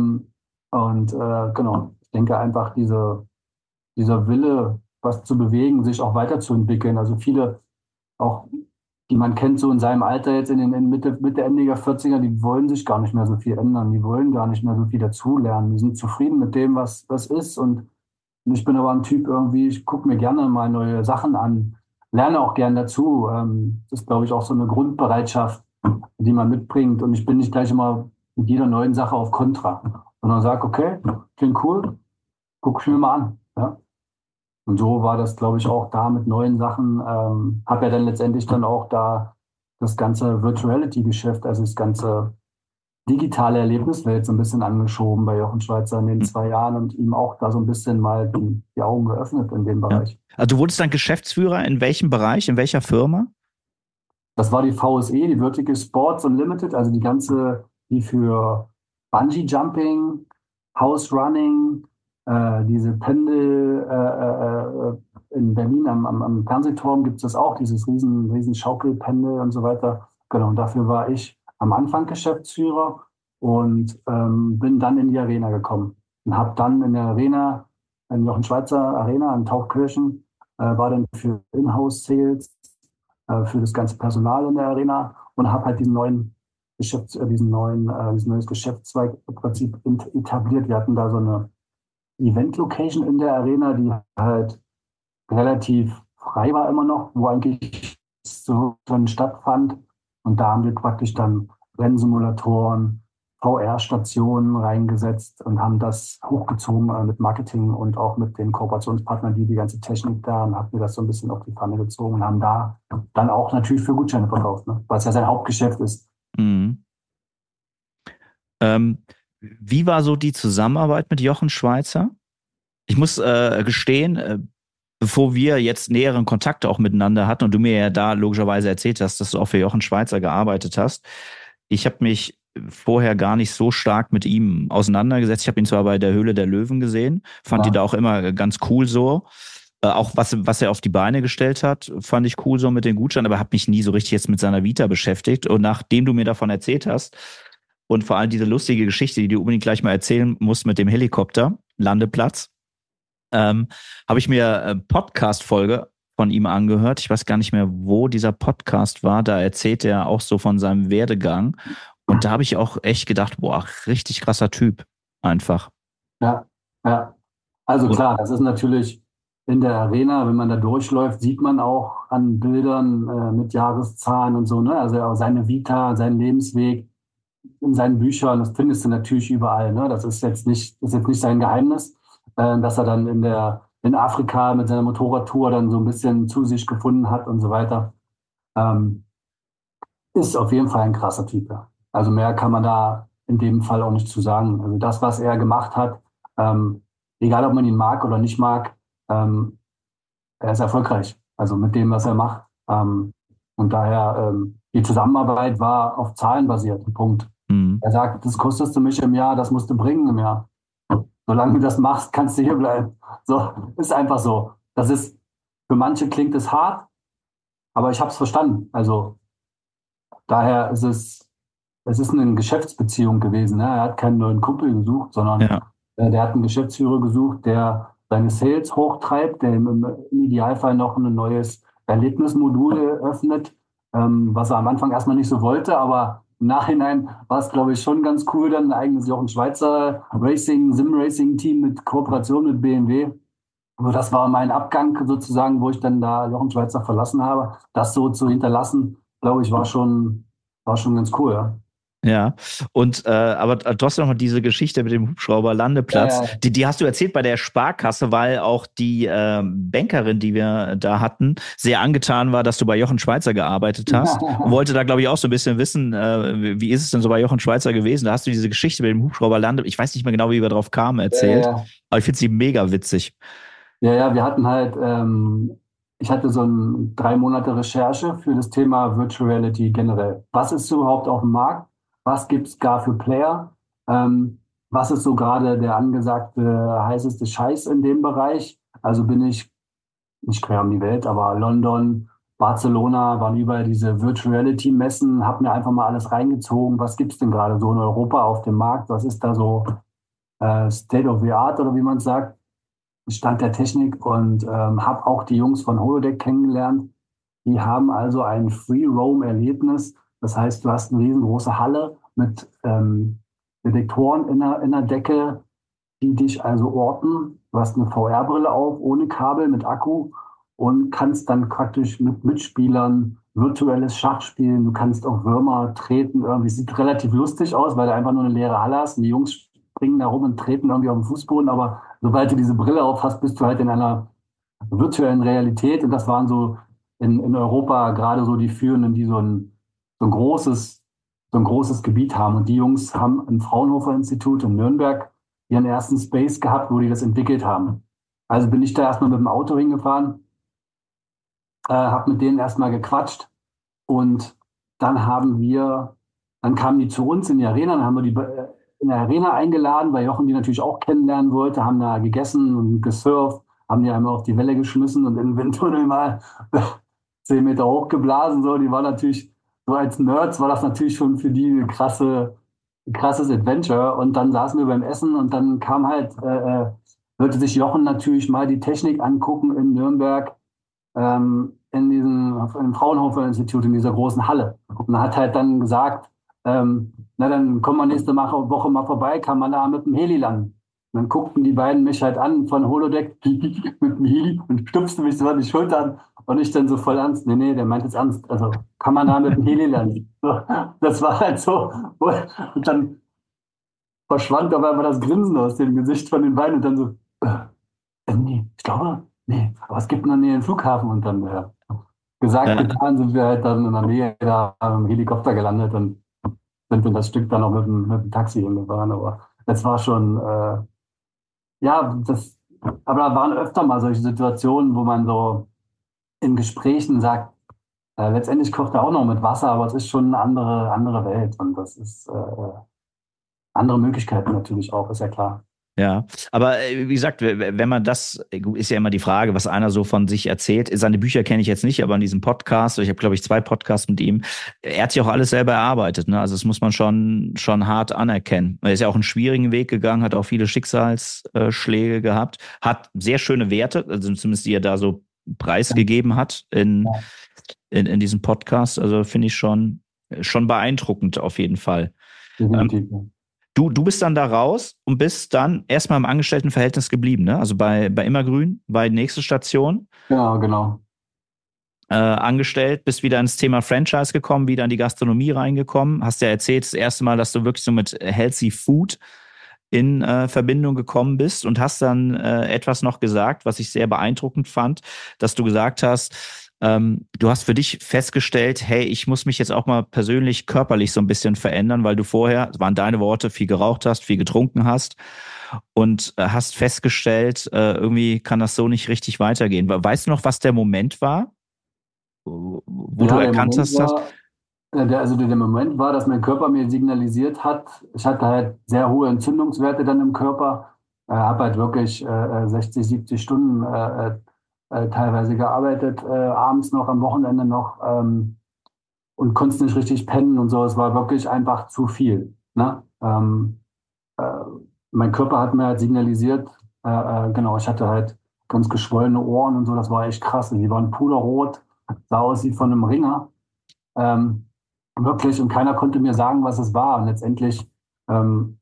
Genau, ich denke einfach, dieser Wille, was zu bewegen, sich auch weiterzuentwickeln. Also viele, auch die man kennt, so in seinem Alter jetzt in Mitte, Ende der 40er, die wollen sich gar nicht mehr so viel ändern, die wollen gar nicht mehr so viel dazulernen. Die sind zufrieden mit dem, was ist. Und ich bin aber ein Typ irgendwie, ich gucke mir gerne mal neue Sachen an, lerne auch gern dazu. Das ist, glaube ich, auch so eine Grundbereitschaft, die man mitbringt. Und ich bin nicht gleich immer mit jeder neuen Sache auf Kontra, sondern sage, okay, klingt cool, guck ich mir mal an. Ja? Und so war das, glaube ich, auch da mit neuen Sachen. Habe ja dann letztendlich dann auch da das ganze Virtual Reality-Geschäft, also das ganze digitale Erlebniswelt so ein bisschen angeschoben bei Jochen Schweizer in den 2 Jahren und ihm auch da so ein bisschen mal die Augen geöffnet in dem Bereich.
Also du wurdest dann Geschäftsführer in welchem Bereich, in welcher Firma?
Das war die VSE, die Vertical Sports Unlimited, also die für Bungee Jumping, House Running, diese Pendel in Berlin am Fernsehturm gibt es das auch, dieses riesen Schaukelpendel und so weiter. Genau, und dafür war ich am Anfang Geschäftsführer und bin dann in die Arena gekommen und habe dann in der Arena, in Jochen Schweizer Arena in Taufkirchen, war dann für Inhouse-Sales, für das ganze Personal in der Arena und habe halt dieses neues Geschäftszweig im Prinzip etabliert. Wir hatten da so eine Event-Location in der Arena, die halt relativ frei war immer noch, wo eigentlich so dann stattfand. Und da haben wir praktisch dann Rennsimulatoren, VR-Stationen reingesetzt und haben das hochgezogen mit Marketing und auch mit den Kooperationspartnern, die ganze Technik da, und haben wir das so ein bisschen auf die Pfanne gezogen und haben da dann auch natürlich für Gutscheine verkauft, ne? Weil es ja sein Hauptgeschäft ist.
Mhm. Wie war so die Zusammenarbeit mit Jochen Schweizer? Ich muss gestehen, bevor wir jetzt näheren Kontakt auch miteinander hatten und du mir ja da logischerweise erzählt hast, dass du auch für Jochen Schweizer gearbeitet hast, ich habe mich vorher gar nicht so stark mit ihm auseinandergesetzt. Ich habe ihn zwar bei der Höhle der Löwen gesehen, fand ihn da auch immer ganz cool so. Auch was er auf die Beine gestellt hat, fand ich cool so mit den Gutscheinen, aber habe mich nie so richtig jetzt mit seiner Vita beschäftigt. Und nachdem du mir davon erzählt hast und vor allem diese lustige Geschichte, die du unbedingt gleich mal erzählen musst mit dem Helikopter, Landeplatz, habe ich mir Podcast-Folge von ihm angehört. Ich weiß gar nicht mehr, wo dieser Podcast war. Da erzählt er auch so von seinem Werdegang. Und da habe ich auch echt gedacht, boah, richtig krasser Typ einfach.
Ja, ja. Also klar, das ist natürlich in der Arena, wenn man da durchläuft, sieht man auch an Bildern mit Jahreszahlen und so, ne? Also auch seine Vita, seinen Lebensweg in seinen Büchern, das findest du natürlich überall, ne? Das ist jetzt nicht sein Geheimnis, dass er dann in Afrika mit seiner Motorradtour dann so ein bisschen zu sich gefunden hat und so weiter. Ist auf jeden Fall ein krasser Typ, ja. Also mehr kann man da in dem Fall auch nicht zu sagen. Also das, was er gemacht hat, egal ob man ihn mag oder nicht mag, er ist erfolgreich. Also mit dem, was er macht. Und daher, die Zusammenarbeit war auf Zahlen basiert. Punkt.
Mhm.
Er sagt, das kostest du mich im Jahr, das musst du bringen im Jahr. Solange du das machst, kannst du hier bleiben. So, ist einfach so. Das ist, für manche klingt es hart, aber ich habe es verstanden. Also daher ist es ist eine Geschäftsbeziehung gewesen. Ne? Er hat keinen neuen Kumpel gesucht, sondern der hat einen Geschäftsführer gesucht, der seine Sales hochtreibt, der im Idealfall noch ein neues Erlebnismodul öffnet, was er am Anfang erstmal nicht so wollte, aber im Nachhinein war es, glaube ich, schon ganz cool, dann ein eigenes Jochen Schweizer Sim-Racing-Team mit Kooperation mit BMW. Also das war mein Abgang sozusagen, wo ich dann da Jochen Schweizer verlassen habe. Das so zu hinterlassen, glaube ich, war schon ganz cool, ja.
Ja, und aber trotzdem noch mal diese Geschichte mit dem Hubschrauber-Landeplatz,
Ja.
die hast du erzählt bei der Sparkasse, weil auch die Bankerin, die wir da hatten, sehr angetan war, dass du bei Jochen Schweizer gearbeitet hast und wollte da, glaube ich, auch so ein bisschen wissen, wie ist es denn so bei Jochen Schweizer gewesen? Da hast du diese Geschichte mit dem Hubschrauber-Landeplatz, ich weiß nicht mehr genau, wie wir drauf kamen, erzählt, aber ich finde sie mega witzig.
Ja, wir hatten halt, ich hatte so 3 Monate Recherche für das Thema Virtual Reality generell. Was ist überhaupt auf dem Markt? Was gibt es gar für Player? Was ist so gerade der angesagte heißeste Scheiß in dem Bereich? Also bin ich nicht quer um die Welt, aber London, Barcelona waren überall diese Virtual Reality Messen, habe mir einfach mal alles reingezogen. Was gibt es denn gerade so in Europa auf dem Markt? Was ist da so State of the Art oder wie man es sagt? Stand der Technik, und habe auch die Jungs von Holodeck kennengelernt. Die haben also ein Free-Roam-Erlebnis. Das heißt, du hast eine riesengroße Halle mit Detektoren in der Decke, die dich also orten. Du hast eine VR-Brille auf, ohne Kabel, mit Akku, und kannst dann praktisch mit Mitspielern virtuelles Schach spielen. Du kannst auch Würmer treten. Irgendwie sieht relativ lustig aus, weil du einfach nur eine leere Halle hast. Und die Jungs springen da rum und treten irgendwie auf den Fußboden. Aber sobald du diese Brille auf hast, bist du halt in einer virtuellen Realität. Und das waren so in Europa gerade so die Führenden, die so ein großes Gebiet haben. Und die Jungs haben im Fraunhofer-Institut in Nürnberg ihren ersten Space gehabt, wo die das entwickelt haben. Also bin ich da erstmal mit dem Auto hingefahren, habe mit denen erstmal gequatscht, und dann kamen die zu uns in die Arena, dann haben wir die in der Arena eingeladen, weil Jochen die natürlich auch kennenlernen wollte, haben da gegessen und gesurft, haben die einmal auf die Welle geschmissen und in den Windtunnel mal 10 Meter hochgeblasen. So, die war natürlich, so als Nerds war das natürlich schon für die ein krasses Adventure. Und dann saßen wir beim Essen, und dann kam halt, wollte sich Jochen natürlich mal die Technik angucken in Nürnberg, im Fraunhofer-Institut, in dieser großen Halle. Und er hat halt dann gesagt, na dann kommen wir nächste Woche mal vorbei, kann man da mit dem Heli landen. Und dann guckten die beiden mich halt an von Holodeck mit dem Heli und stupsten mich so an die Schulter an. Und ich dann so voll ernst. Nee, der meint jetzt ernst. Also kann man da mit dem Heli lernen. So, das war halt so. Und dann verschwand auf einmal das Grinsen aus dem Gesicht von den beiden und dann so, nee, ich glaube, nee, aber es gibt noch nie einen Flughafen und dann gesagt,
Äh,
getan, sind wir halt dann in der Nähe da im Helikopter gelandet und sind wir das Stück dann auch mit dem Taxi hingefahren. Aber das war schon, ja, aber da waren öfter mal solche Situationen, wo man so in Gesprächen sagt, letztendlich kocht er auch noch mit Wasser, aber es ist schon eine andere Welt und das ist andere Möglichkeiten natürlich auch, ist ja klar.
Ja, aber wie gesagt, wenn man das, ist ja immer die Frage, was einer so von sich erzählt. Seine Bücher kenne ich jetzt nicht, aber in diesem Podcast, ich habe glaube ich 2 Podcasts mit ihm, er hat sich auch alles selber erarbeitet, ne? Also das muss man schon hart anerkennen. Er ist ja auch einen schwierigen Weg gegangen, hat auch viele Schicksalsschläge gehabt, hat sehr schöne Werte, also zumindest die er da so preisgegeben hat
Ja,
in diesem Podcast. Also finde ich schon beeindruckend auf jeden Fall. Ähm,
definitiv. Ja.
Du bist dann da raus und bist dann erstmal im Angestelltenverhältnis geblieben, ne? Also bei Immergrün, bei nächste Station,
Genau.
angestellt, bist wieder ins Thema Franchise gekommen, wieder in die Gastronomie reingekommen. Hast ja erzählt, das erste Mal, dass du wirklich so mit Healthy Food in Verbindung gekommen bist und hast dann etwas noch gesagt, was ich sehr beeindruckend fand, dass du gesagt hast, du hast für dich festgestellt, hey, ich muss mich jetzt auch mal persönlich körperlich so ein bisschen verändern, weil du vorher, das waren deine Worte, viel geraucht hast, viel getrunken hast und hast festgestellt, irgendwie kann das so nicht richtig weitergehen. Weißt du noch, was der Moment war, wo du
Ja, der
erkannt
Moment
hast?
war, der Moment war, dass mein Körper mir signalisiert hat, ich hatte halt sehr hohe Entzündungswerte dann im Körper, habe halt wirklich 60, 70 Stunden teilweise gearbeitet, abends noch, am Wochenende noch und konnte nicht richtig pennen und so. Es war wirklich einfach zu viel. Ne? Äh, Mein Körper hat mir halt signalisiert, genau, ich hatte halt ganz geschwollene Ohren und so, das war echt krass. Die waren puderrot, sah aus wie von einem Ringer. Ähm, Wirklich, und keiner konnte mir sagen, was es war. Und letztendlich ähm,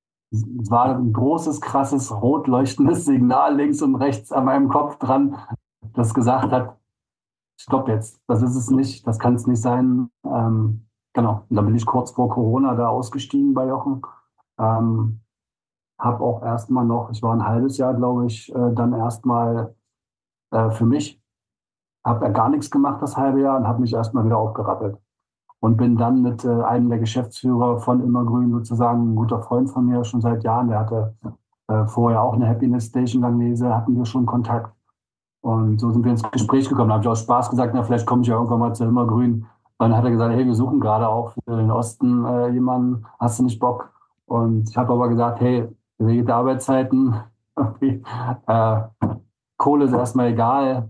es war ein großes, krasses, rot leuchtendes Signal links und rechts an meinem Kopf dran, das gesagt hat, stopp jetzt, das ist es nicht, das kann es nicht sein. Genau, und dann bin ich kurz vor Corona da ausgestiegen bei Jochen. Ähm, Habe auch erstmal noch, ich war ein halbes Jahr, glaube ich, dann erstmal für mich, habe ja gar nichts gemacht das halbe Jahr und habe mich erstmal wieder aufgerappelt. Und bin dann mit einem der Geschäftsführer von Immergrün sozusagen, ein guter Freund von mir schon seit Jahren, der hatte vorher auch eine Happiness Station Langnese, hatten wir schon Kontakt. Und so sind wir ins Gespräch gekommen. Da habe ich aus Spaß gesagt, na, vielleicht komme ich ja irgendwann mal zu Immergrün. Dann hat er gesagt, hey, wir suchen gerade auch für den Osten jemanden, hast du nicht Bock? Und ich habe aber gesagt, hey, regelte Arbeitszeiten, irgendwie, äh, Kohle ist erstmal egal.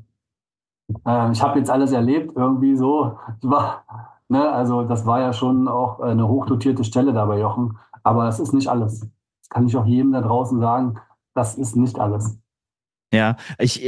Ich habe jetzt alles erlebt, irgendwie so. Ne, also das war ja schon auch eine hochdotierte Stelle da bei Jochen. Aber es ist nicht alles. Das kann ich auch jedem da draußen sagen. Das ist nicht alles.
Ja,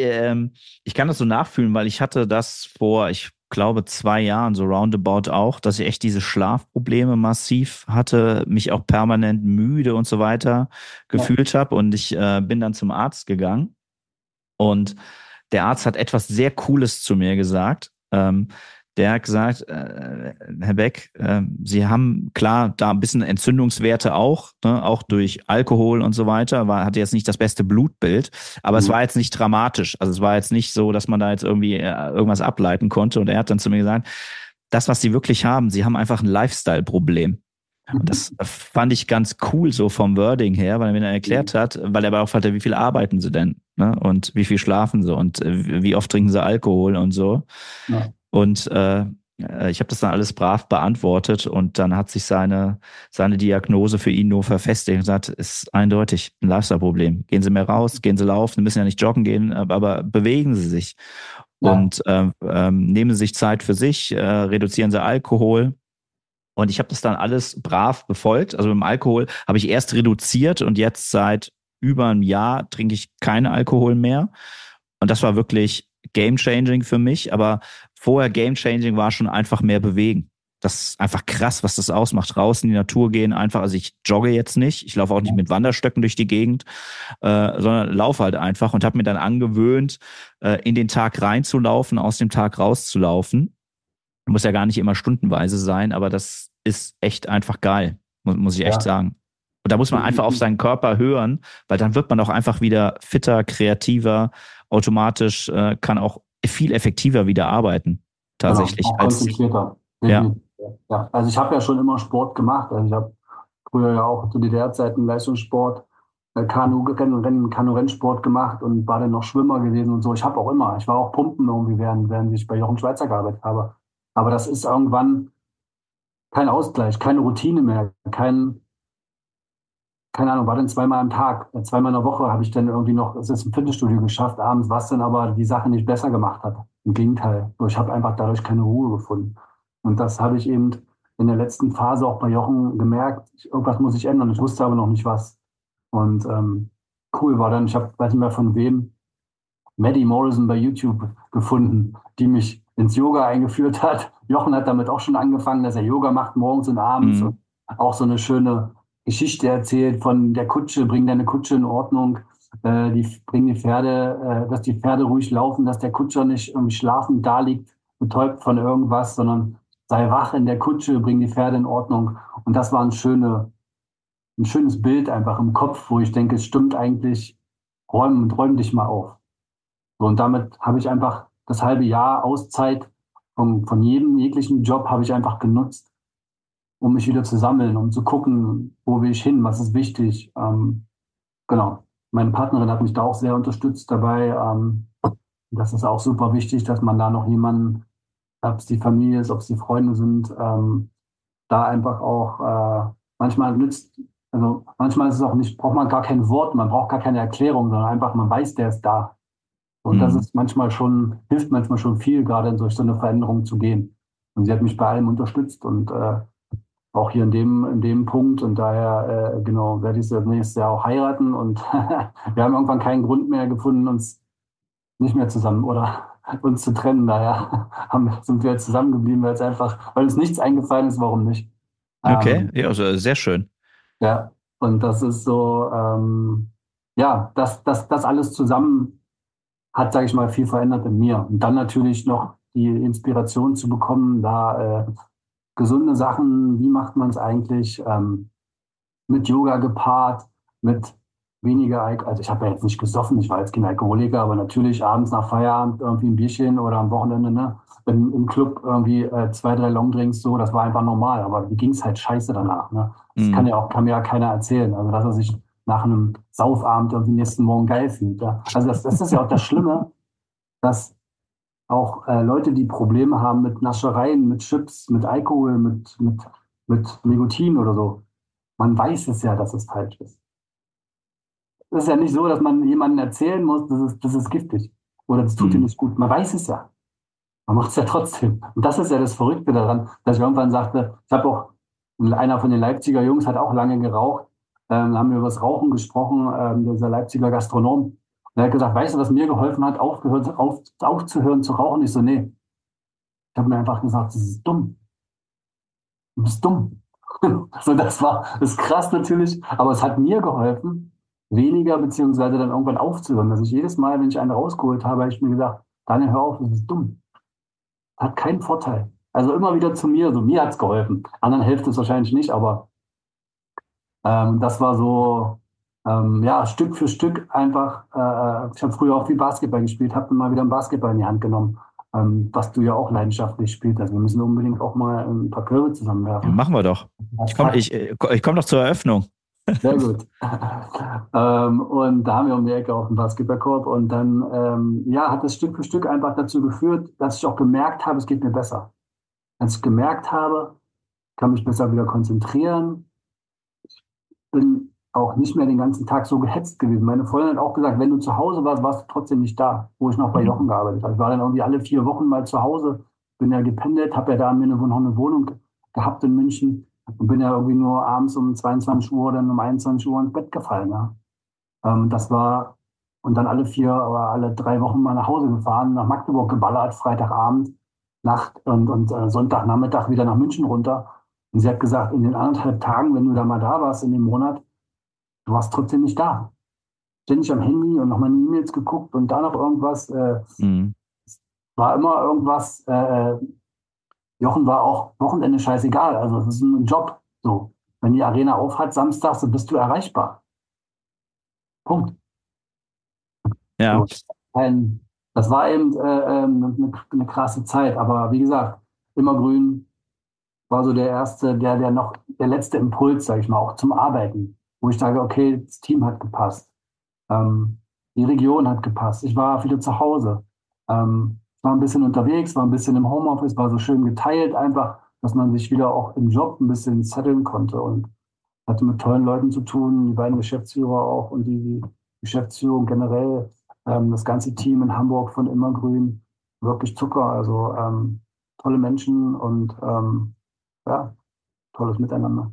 ich kann das so nachfühlen, weil ich hatte das vor, ich glaube, 2 Jahren so roundabout auch, dass ich echt diese Schlafprobleme massiv hatte, mich auch permanent müde und so weiter
Ja.
gefühlt habe und ich bin dann zum Arzt gegangen und der Arzt hat etwas sehr Cooles zu mir gesagt. Der hat gesagt, Herr Beck, Sie haben klar da ein bisschen Entzündungswerte auch, ne, auch durch Alkohol und so weiter, hatte jetzt nicht das beste Blutbild, aber es war
Mhm.
jetzt nicht dramatisch. Also es war jetzt nicht so, dass man da jetzt irgendwie irgendwas ableiten konnte. Und er hat dann zu mir gesagt, das, was Sie wirklich haben, Sie haben einfach ein Lifestyle-Problem. Und das fand ich ganz cool so vom Wording her, weil er mir dann erklärt hat, weil er aber auch fragte, wie viel arbeiten sie denn? Ne? Und wie viel schlafen sie und wie oft trinken sie Alkohol und so.
Ja.
Und ich habe das dann alles brav beantwortet und dann hat sich seine Diagnose für ihn nur verfestigt und gesagt, es ist eindeutig ein Lifestyle-Problem. Gehen Sie mehr raus, gehen Sie laufen, Sie müssen ja nicht joggen gehen, aber bewegen Sie sich
Ja.
und nehmen Sie sich Zeit für sich, reduzieren Sie Alkohol. Und ich habe das dann alles brav befolgt. Also mit dem Alkohol habe ich erst reduziert und jetzt seit über einem Jahr trinke ich keinen Alkohol mehr. Und das war wirklich game-changing für mich. Aber vorher game-changing war schon einfach mehr bewegen. das ist einfach krass, was das ausmacht. Raus in die Natur gehen, einfach, also ich jogge jetzt nicht, ich laufe auch nicht mit Wanderstöcken durch die Gegend, sondern laufe halt einfach und habe mir dann angewöhnt, in den Tag reinzulaufen, aus dem Tag rauszulaufen. Muss ja gar nicht immer stundenweise sein, aber das ist echt einfach geil, muss ich echt sagen. Und da muss man einfach auf seinen Körper hören, weil dann wird man auch einfach wieder fitter, kreativer, automatisch kann auch viel effektiver wieder arbeiten, tatsächlich.
Genau, auch konzentrierter.
Ja.
Ja, also ich habe ja schon immer Sport gemacht. Also ich habe früher ja auch zu DDR-Zeiten Leistungssport, Kanu-Rennsport gemacht und war dann noch Schwimmer gewesen und so. Ich war auch Pumpen irgendwie, während ich bei Jochen Schweizer gearbeitet habe. Aber das ist irgendwann kein Ausgleich, keine Routine mehr, keine Ahnung, war dann zweimal am Tag, zweimal in der Woche habe ich dann irgendwie noch, es ist im Fitnessstudio geschafft abends, was dann aber die Sache nicht besser gemacht hat. Im Gegenteil, ich habe einfach dadurch keine Ruhe gefunden. Und das habe ich eben in der letzten Phase auch bei Jochen gemerkt, irgendwas muss ich ändern. Ich wusste aber noch nicht was. Und cool war dann, weiß nicht mehr von wem, Maddie Morrison bei YouTube gefunden, die mich ins Yoga eingeführt hat. Jochen hat damit auch schon angefangen, dass er Yoga macht morgens und abends und auch so eine schöne Geschichte erzählt von der Kutsche, bring deine Kutsche in Ordnung, bring die Pferde, dass die Pferde ruhig laufen, dass der Kutscher nicht irgendwie schlafend da liegt, betäubt von irgendwas, sondern sei wach in der Kutsche, bring die Pferde in Ordnung. Und das war ein schönes Bild einfach im Kopf, wo ich denke, es stimmt eigentlich, räum dich mal auf. So, und damit habe ich einfach das halbe Jahr Auszeit von jeglichen Job habe ich einfach genutzt, um mich wieder zu sammeln, um zu gucken, wo will ich hin, was ist wichtig. Genau. Meine Partnerin hat mich da auch sehr unterstützt dabei. Das ist auch super wichtig, dass man da noch jemanden, ob es die Familie ist, ob es die Freunde sind, da einfach auch manchmal ist es auch nicht, braucht man gar kein Wort, man braucht gar keine Erklärung, sondern einfach, man weiß, der ist da. Und das ist hilft manchmal schon viel, gerade durch so eine Veränderung zu gehen. Und sie hat mich bei allem unterstützt und auch hier in dem Punkt. Und daher, genau, werde ich sie nächstes Jahr auch heiraten. Und wir haben irgendwann keinen Grund mehr gefunden, uns nicht mehr zusammen oder uns zu trennen. Daher sind wir jetzt zusammengeblieben, weil uns nichts eingefallen ist, warum nicht.
Okay, ja, also sehr schön.
Ja, und das ist so, das alles zusammen hat, sage ich mal, viel verändert in mir. Und dann natürlich noch die Inspiration zu bekommen, da gesunde Sachen, wie macht man es eigentlich, mit Yoga gepaart, mit weniger Alkohol. Also ich habe ja jetzt nicht gesoffen, ich war jetzt kein Alkoholiker, aber natürlich abends nach Feierabend irgendwie ein Bierchen oder am Wochenende, ne, im Club irgendwie 2, 3 Longdrinks, so, das war einfach normal. Aber mir ging es halt scheiße danach. Ne? Das kann mir ja keiner erzählen. Also dass er sich nach einem Saufabend irgendwie nächsten Morgen geil fühlt. Ja? Also das ist ja auch das Schlimme, dass auch Leute, die Probleme haben mit Naschereien, mit Chips, mit Alkohol, mit Nikotin oder so, man weiß es ja, dass es falsch ist. Es ist ja nicht so, dass man jemandem erzählen muss, das ist giftig oder das tut dir nicht gut. Man weiß es ja. Man macht es ja trotzdem. Und das ist ja das Verrückte daran, dass ich irgendwann sagte, einer von den Leipziger Jungs hat auch lange geraucht, haben wir über das Rauchen gesprochen, dieser Leipziger Gastronom. Und er hat gesagt, weißt du, was mir geholfen hat, aufzuhören zu rauchen? Ich so, nee. Ich habe mir einfach gesagt, das ist dumm. Du bist dumm. Also das ist krass natürlich, aber es hat mir geholfen, weniger beziehungsweise dann irgendwann aufzuhören. Dass ich jedes Mal, wenn ich einen rausgeholt habe, habe ich mir gesagt, Daniel, hör auf, das ist dumm. Hat keinen Vorteil. Also immer wieder zu mir, so mir hat es geholfen. Anderen hilft es wahrscheinlich nicht, aber das war so, Stück für Stück einfach. Ich habe früher auch viel Basketball gespielt, habe mal wieder einen Basketball in die Hand genommen, was du ja auch leidenschaftlich spielst. Also wir müssen unbedingt auch mal ein paar Körbe zusammenwerfen.
Machen wir doch. Ich komm doch zur Eröffnung.
Sehr gut. Und da haben wir um die Ecke auch einen Basketballkorb. Und dann hat es Stück für Stück einfach dazu geführt, dass ich auch gemerkt habe, es geht mir besser. Als ich gemerkt habe, kann mich besser wieder konzentrieren. Bin auch nicht mehr den ganzen Tag so gehetzt gewesen. Meine Freundin hat auch gesagt, wenn du zu Hause warst, warst du trotzdem nicht da, wo ich noch bei Jochen gearbeitet habe. Ich war dann irgendwie alle 4 Wochen mal zu Hause, bin ja gependelt, habe ja da mir noch eine Wohnung gehabt in München und bin ja irgendwie nur abends um 22 Uhr, dann um 21 Uhr ins Bett gefallen. Ja. Und dann alle 4 oder alle 3 Wochen mal nach Hause gefahren, nach Magdeburg geballert, Freitagabend. Nacht und Sonntagnachmittag wieder nach München runter. Und sie hat gesagt, in den 1,5 Tagen, wenn du da mal da warst in dem Monat, du warst trotzdem nicht da. Ständig am Handy und noch meine E-Mails geguckt und da noch irgendwas.
Mhm.
War immer irgendwas. Jochen war auch Wochenende scheißegal. Also das ist ein Job. So, wenn die Arena aufhat samstags, dann bist du erreichbar. Punkt.
Ja.
So, das war eben eine krasse Zeit. Aber wie gesagt, immer grün war so der erste, der noch der letzte Impuls, sage ich mal, auch zum Arbeiten, wo ich sage, okay, das Team hat gepasst. Ähm, die Region hat gepasst. Ich war wieder zu Hause. War ein bisschen unterwegs, war ein bisschen im Homeoffice, war so schön geteilt einfach, dass man sich wieder auch im Job ein bisschen setteln konnte und hatte mit tollen Leuten zu tun, die beiden Geschäftsführer auch und die Geschäftsführung generell, das ganze Team in Hamburg von Immergrün, wirklich Zucker, also tolle Menschen und ja, tolles Miteinander.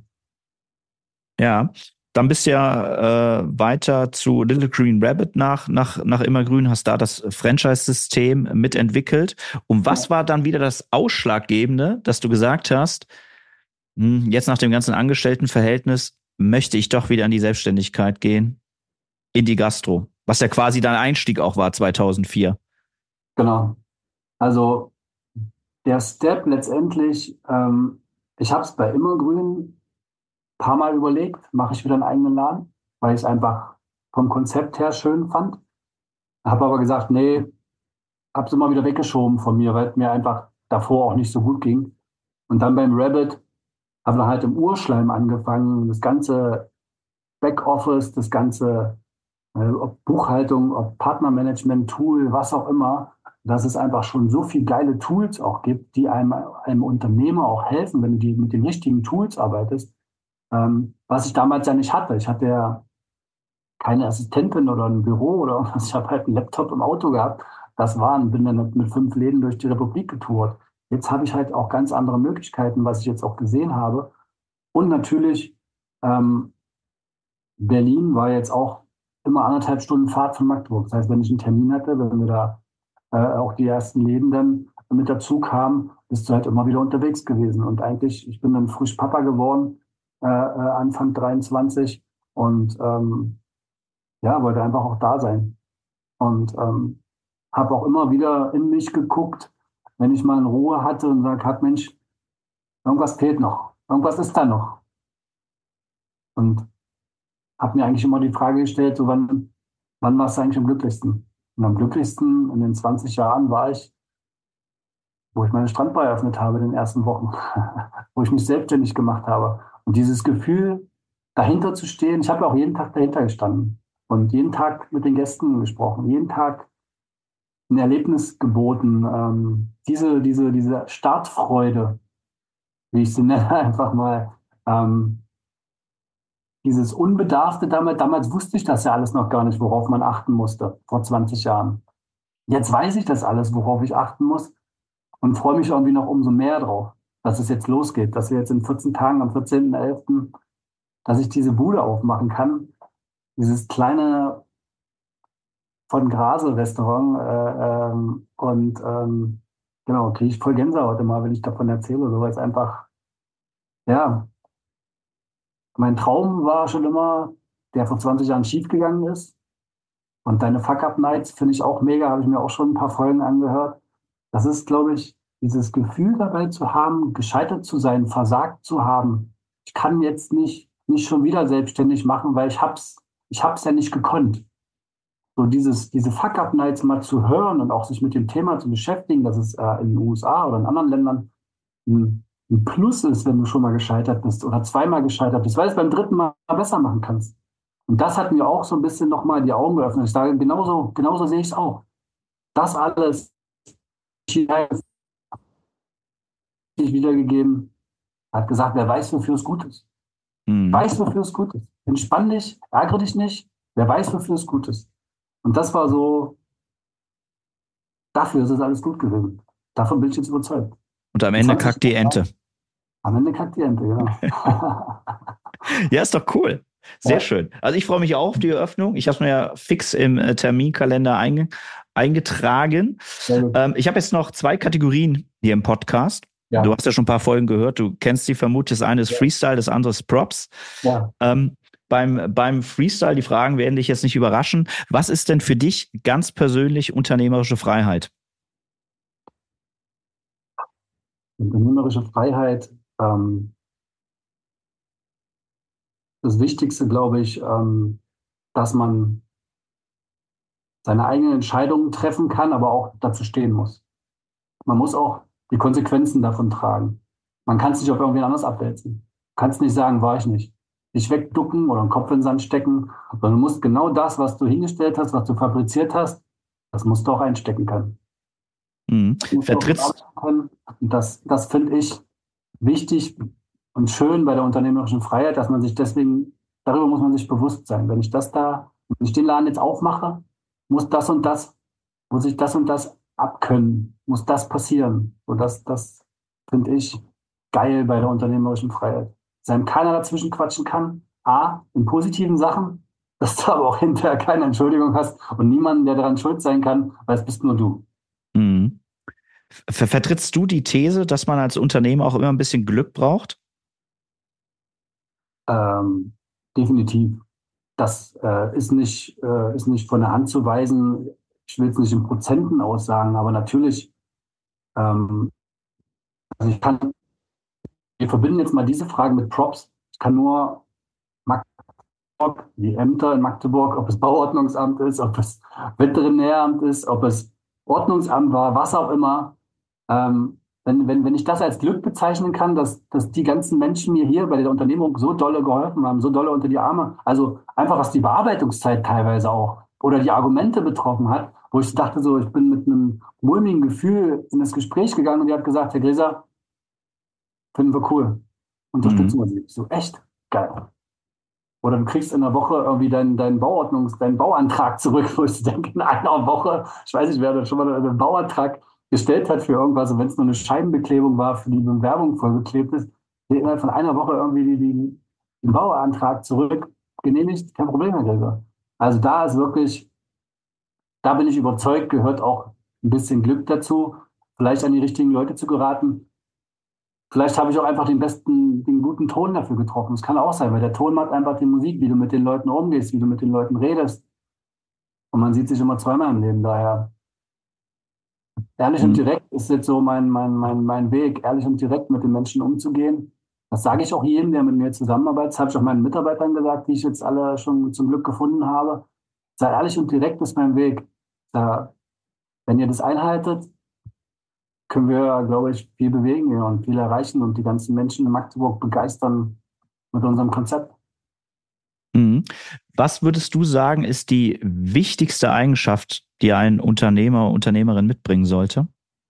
Ja, dann bist du ja weiter zu Little Green Rabbit nach Immergrün, hast da das Franchise-System mitentwickelt. Und was war dann wieder das Ausschlaggebende, dass du gesagt hast, jetzt nach dem ganzen Angestelltenverhältnis möchte ich doch wieder in die Selbstständigkeit gehen, in die Gastro, was ja quasi dein Einstieg auch war 2004.
Genau. Also der Step letztendlich, ich habe es bei Immergrün ein paar Mal überlegt, mache ich wieder einen eigenen Laden, weil ich es einfach vom Konzept her schön fand. Habe aber gesagt, nee, habe es immer wieder weggeschoben von mir, weil es mir einfach davor auch nicht so gut ging. Und dann beim Rabbit habe ich halt im Urschleim angefangen, das ganze Backoffice, das ganze ob Buchhaltung, ob Partnermanagement, Tool, was auch immer, dass es einfach schon so viele geile Tools auch gibt, die einem Unternehmer auch helfen, wenn du mit den richtigen Tools arbeitest, was ich damals ja nicht hatte. Ich hatte ja keine Assistentin oder ein Büro oder was. Ich habe halt einen Laptop im Auto gehabt. Das waren, bin dann mit 5 Läden durch die Republik getourt. Jetzt habe ich halt auch ganz andere Möglichkeiten, was ich jetzt auch gesehen habe. Und natürlich, ähm, Berlin war jetzt auch immer 1,5 Stunden Fahrt von Magdeburg. Das heißt, wenn ich einen Termin hatte, wenn wir da auch die ersten Läden dann mit dazu kamen, bist du halt immer wieder unterwegs gewesen. Und eigentlich, ich bin dann frisch Papa geworden, Anfang 23 und ja, wollte einfach auch da sein. Und habe auch immer wieder in mich geguckt, wenn ich mal in Ruhe hatte und sage, hab, Mensch, irgendwas fehlt noch, irgendwas ist da noch. Und habe mir eigentlich immer die Frage gestellt, so wann warst du eigentlich am glücklichsten? Und am glücklichsten in den 20 Jahren war ich, wo ich meine Strandbar eröffnet habe in den ersten Wochen, wo ich mich selbstständig gemacht habe. Und dieses Gefühl, dahinter zu stehen, ich habe ja auch jeden Tag dahinter gestanden und jeden Tag mit den Gästen gesprochen, jeden Tag ein Erlebnis geboten. Diese Startfreude, wie ich sie nenne, einfach mal, dieses Unbedarfte damals wusste ich das ja alles noch gar nicht, worauf man achten musste, vor 20 Jahren. Jetzt weiß ich das alles, worauf ich achten muss und freue mich irgendwie noch umso mehr drauf, dass es jetzt losgeht, dass wir jetzt in 14 Tagen am 14.11., dass ich diese Bude aufmachen kann, dieses kleine von Grase Restaurant und genau, kriege ich voll Gänsehaut immer, wenn ich davon erzähle, so weil es einfach, ja, mein Traum war schon immer, der vor 20 Jahren schiefgegangen ist. Und deine Fuck-Up-Nights finde ich auch mega, habe ich mir auch schon ein paar Folgen angehört. Das ist, glaube ich, dieses Gefühl dabei zu haben, gescheitert zu sein, versagt zu haben. Ich kann jetzt nicht schon wieder selbstständig machen, weil ich hab's ja nicht gekonnt. So diese Fuck-Up-Nights mal zu hören und auch sich mit dem Thema zu beschäftigen, dass es in den USA oder in anderen Ländern ein Plus ist, wenn du schon mal gescheitert bist oder zweimal gescheitert bist, weil du es beim dritten Mal besser machen kannst. Und das hat mir auch so ein bisschen nochmal die Augen geöffnet. Ich sage, genauso sehe ich es auch. Das alles wiedergegeben, hat gesagt, wer weiß, wofür es gut ist. Weiß, wofür es gut ist. Entspann dich, ärgere dich nicht, wer weiß, wofür es gut ist. Und das war so, dafür ist es alles gut gewesen. Davon bin ich jetzt überzeugt.
Und am Ende kackt die Ente.
Am Ende kackt die Ente, genau.
Ja, ist doch cool. Sehr
Ja.
schön. Also ich freue mich auch auf die Eröffnung. Ich habe es mir ja fix im Terminkalender eingetragen. Ich habe jetzt noch 2 Kategorien hier im Podcast. Ja. Du hast ja schon ein paar Folgen gehört, du kennst die vermutlich. Das eine ist Freestyle, das andere ist Props.
Ja.
Beim Freestyle, die Fragen werden dich jetzt nicht überraschen. Was ist denn für dich ganz persönlich unternehmerische Freiheit?
Unternehmerische Freiheit, das Wichtigste, glaube ich, dass man seine eigenen Entscheidungen treffen kann, aber auch dazu stehen muss. Man muss auch die Konsequenzen davon tragen. Man kann es nicht auf irgendwen anders abwälzen. Du kannst nicht sagen, war ich nicht. Dich wegducken oder den Kopf in den Sand stecken, sondern du musst genau das, was du hingestellt hast, was du fabriziert hast, das musst du auch einstecken können.
Vertrittst.
Und das finde ich wichtig und schön bei der unternehmerischen Freiheit, dass man sich darüber muss man sich bewusst sein. Wenn ich den Laden jetzt aufmache, muss ich das und das abkönnen, muss das passieren. Und das finde ich geil bei der unternehmerischen Freiheit. Dass einem keiner dazwischen quatschen kann. A, in positiven Sachen, dass du aber auch hinterher keine Entschuldigung hast und niemanden, der daran schuld sein kann, weil es bist nur du.
Mhm. Vertrittst du die These, dass man als Unternehmer auch immer ein bisschen Glück braucht?
Definitiv. Das ist nicht von der Hand zu weisen. Ich will es nicht in Prozenten aussagen, aber natürlich, also wir verbinden jetzt mal diese Frage mit Props. Ich kann nur Magdeburg, die Ämter in Magdeburg, ob es Bauordnungsamt ist, ob es Veterinäramt ist, ob es Ordnungsamt war, was auch immer. Wenn ich das als Glück bezeichnen kann, dass die ganzen Menschen mir hier bei der Unternehmung so dolle geholfen haben, so dolle unter die Arme, also einfach was die Bearbeitungszeit teilweise auch oder die Argumente betroffen hat, wo ich dachte so, ich bin mit einem mulmigen Gefühl in das Gespräch gegangen und die hat gesagt, Herr Gräser, finden wir cool, unterstützen wir Sie. So, echt geil. Oder du kriegst in einer Woche irgendwie deinen Bauantrag zurück, wo ich denke, in einer Woche, ich weiß nicht, wer da schon mal einen Bauantrag gestellt hat für irgendwas, und wenn es nur eine Scheibenbeklebung war, für die Bewerbung vollgeklebt ist, innerhalb von einer Woche irgendwie den Bauantrag zurück genehmigt, kein Problem, Herr Gräser. Also da bin ich überzeugt, gehört auch ein bisschen Glück dazu, vielleicht an die richtigen Leute zu geraten. Vielleicht habe ich auch einfach den guten Ton dafür getroffen. Das kann auch sein, weil der Ton macht einfach die Musik, wie du mit den Leuten umgehst, wie du mit den Leuten redest. Und man sieht sich immer zweimal im Leben, daher. Ehrlich und direkt ist jetzt so mein Weg, ehrlich und direkt mit den Menschen umzugehen. Das sage ich auch jedem, der mit mir zusammenarbeitet. Das habe ich auch meinen Mitarbeitern gesagt, die ich jetzt alle schon zum Glück gefunden habe. Sei ehrlich und direkt ist mein Weg. Wenn ihr das einhaltet, können wir, glaube ich, viel bewegen und viel erreichen und die ganzen Menschen in Magdeburg begeistern mit unserem Konzept.
Was würdest du sagen, ist die wichtigste Eigenschaft, die ein Unternehmer, Unternehmerin mitbringen sollte?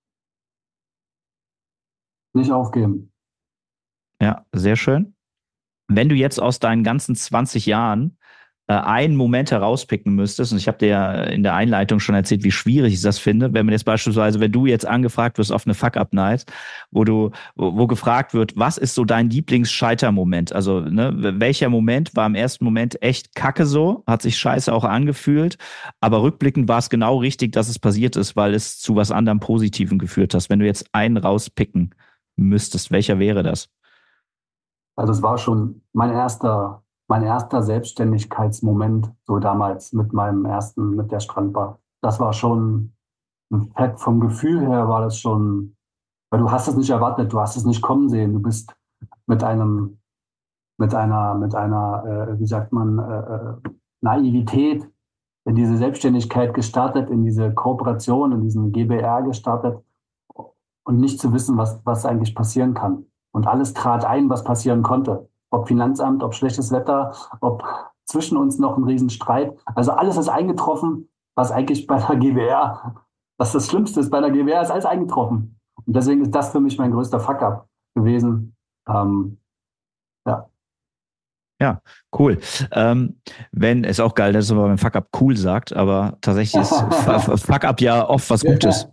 Nicht aufgeben.
Ja, sehr schön. Wenn du jetzt aus deinen ganzen 20 Jahren einen Moment herauspicken müsstest, und ich habe dir ja in der Einleitung schon erzählt, wie schwierig ich das finde, wenn du jetzt angefragt wirst auf eine Fuck-Up-Night, wo gefragt wird, was ist so dein Lieblingsscheitermoment? Also, ne, welcher Moment war im ersten Moment echt kacke so, hat sich scheiße auch angefühlt, aber rückblickend war es genau richtig, dass es passiert ist, weil es zu was anderem Positiven geführt hat. Wenn du jetzt einen rauspicken müsstest, welcher wäre das?
Also es war schon mein erster Selbstständigkeitsmoment, so damals mit der Strandbar. Das war schon ein Fett. Vom Gefühl her war das schon, weil du hast es nicht erwartet, du hast es nicht kommen sehen. Du bist mit einer, wie sagt man, Naivität in diese Selbstständigkeit gestartet, in diese Kooperation, in diesen GbR gestartet und nicht zu wissen, was eigentlich passieren kann. Und alles trat ein, was passieren konnte. Ob Finanzamt, ob schlechtes Wetter, ob zwischen uns noch ein Riesenstreit. Also alles ist eingetroffen, was eigentlich bei der GbR, was das Schlimmste ist. Bei der GbR ist alles eingetroffen. Und deswegen ist das für mich mein größter Fuck-up gewesen. Ja.
Ja, cool. Ist auch geil, dass man beim Fuck-up cool sagt, aber tatsächlich ist Fuck-up ja oft was Gutes.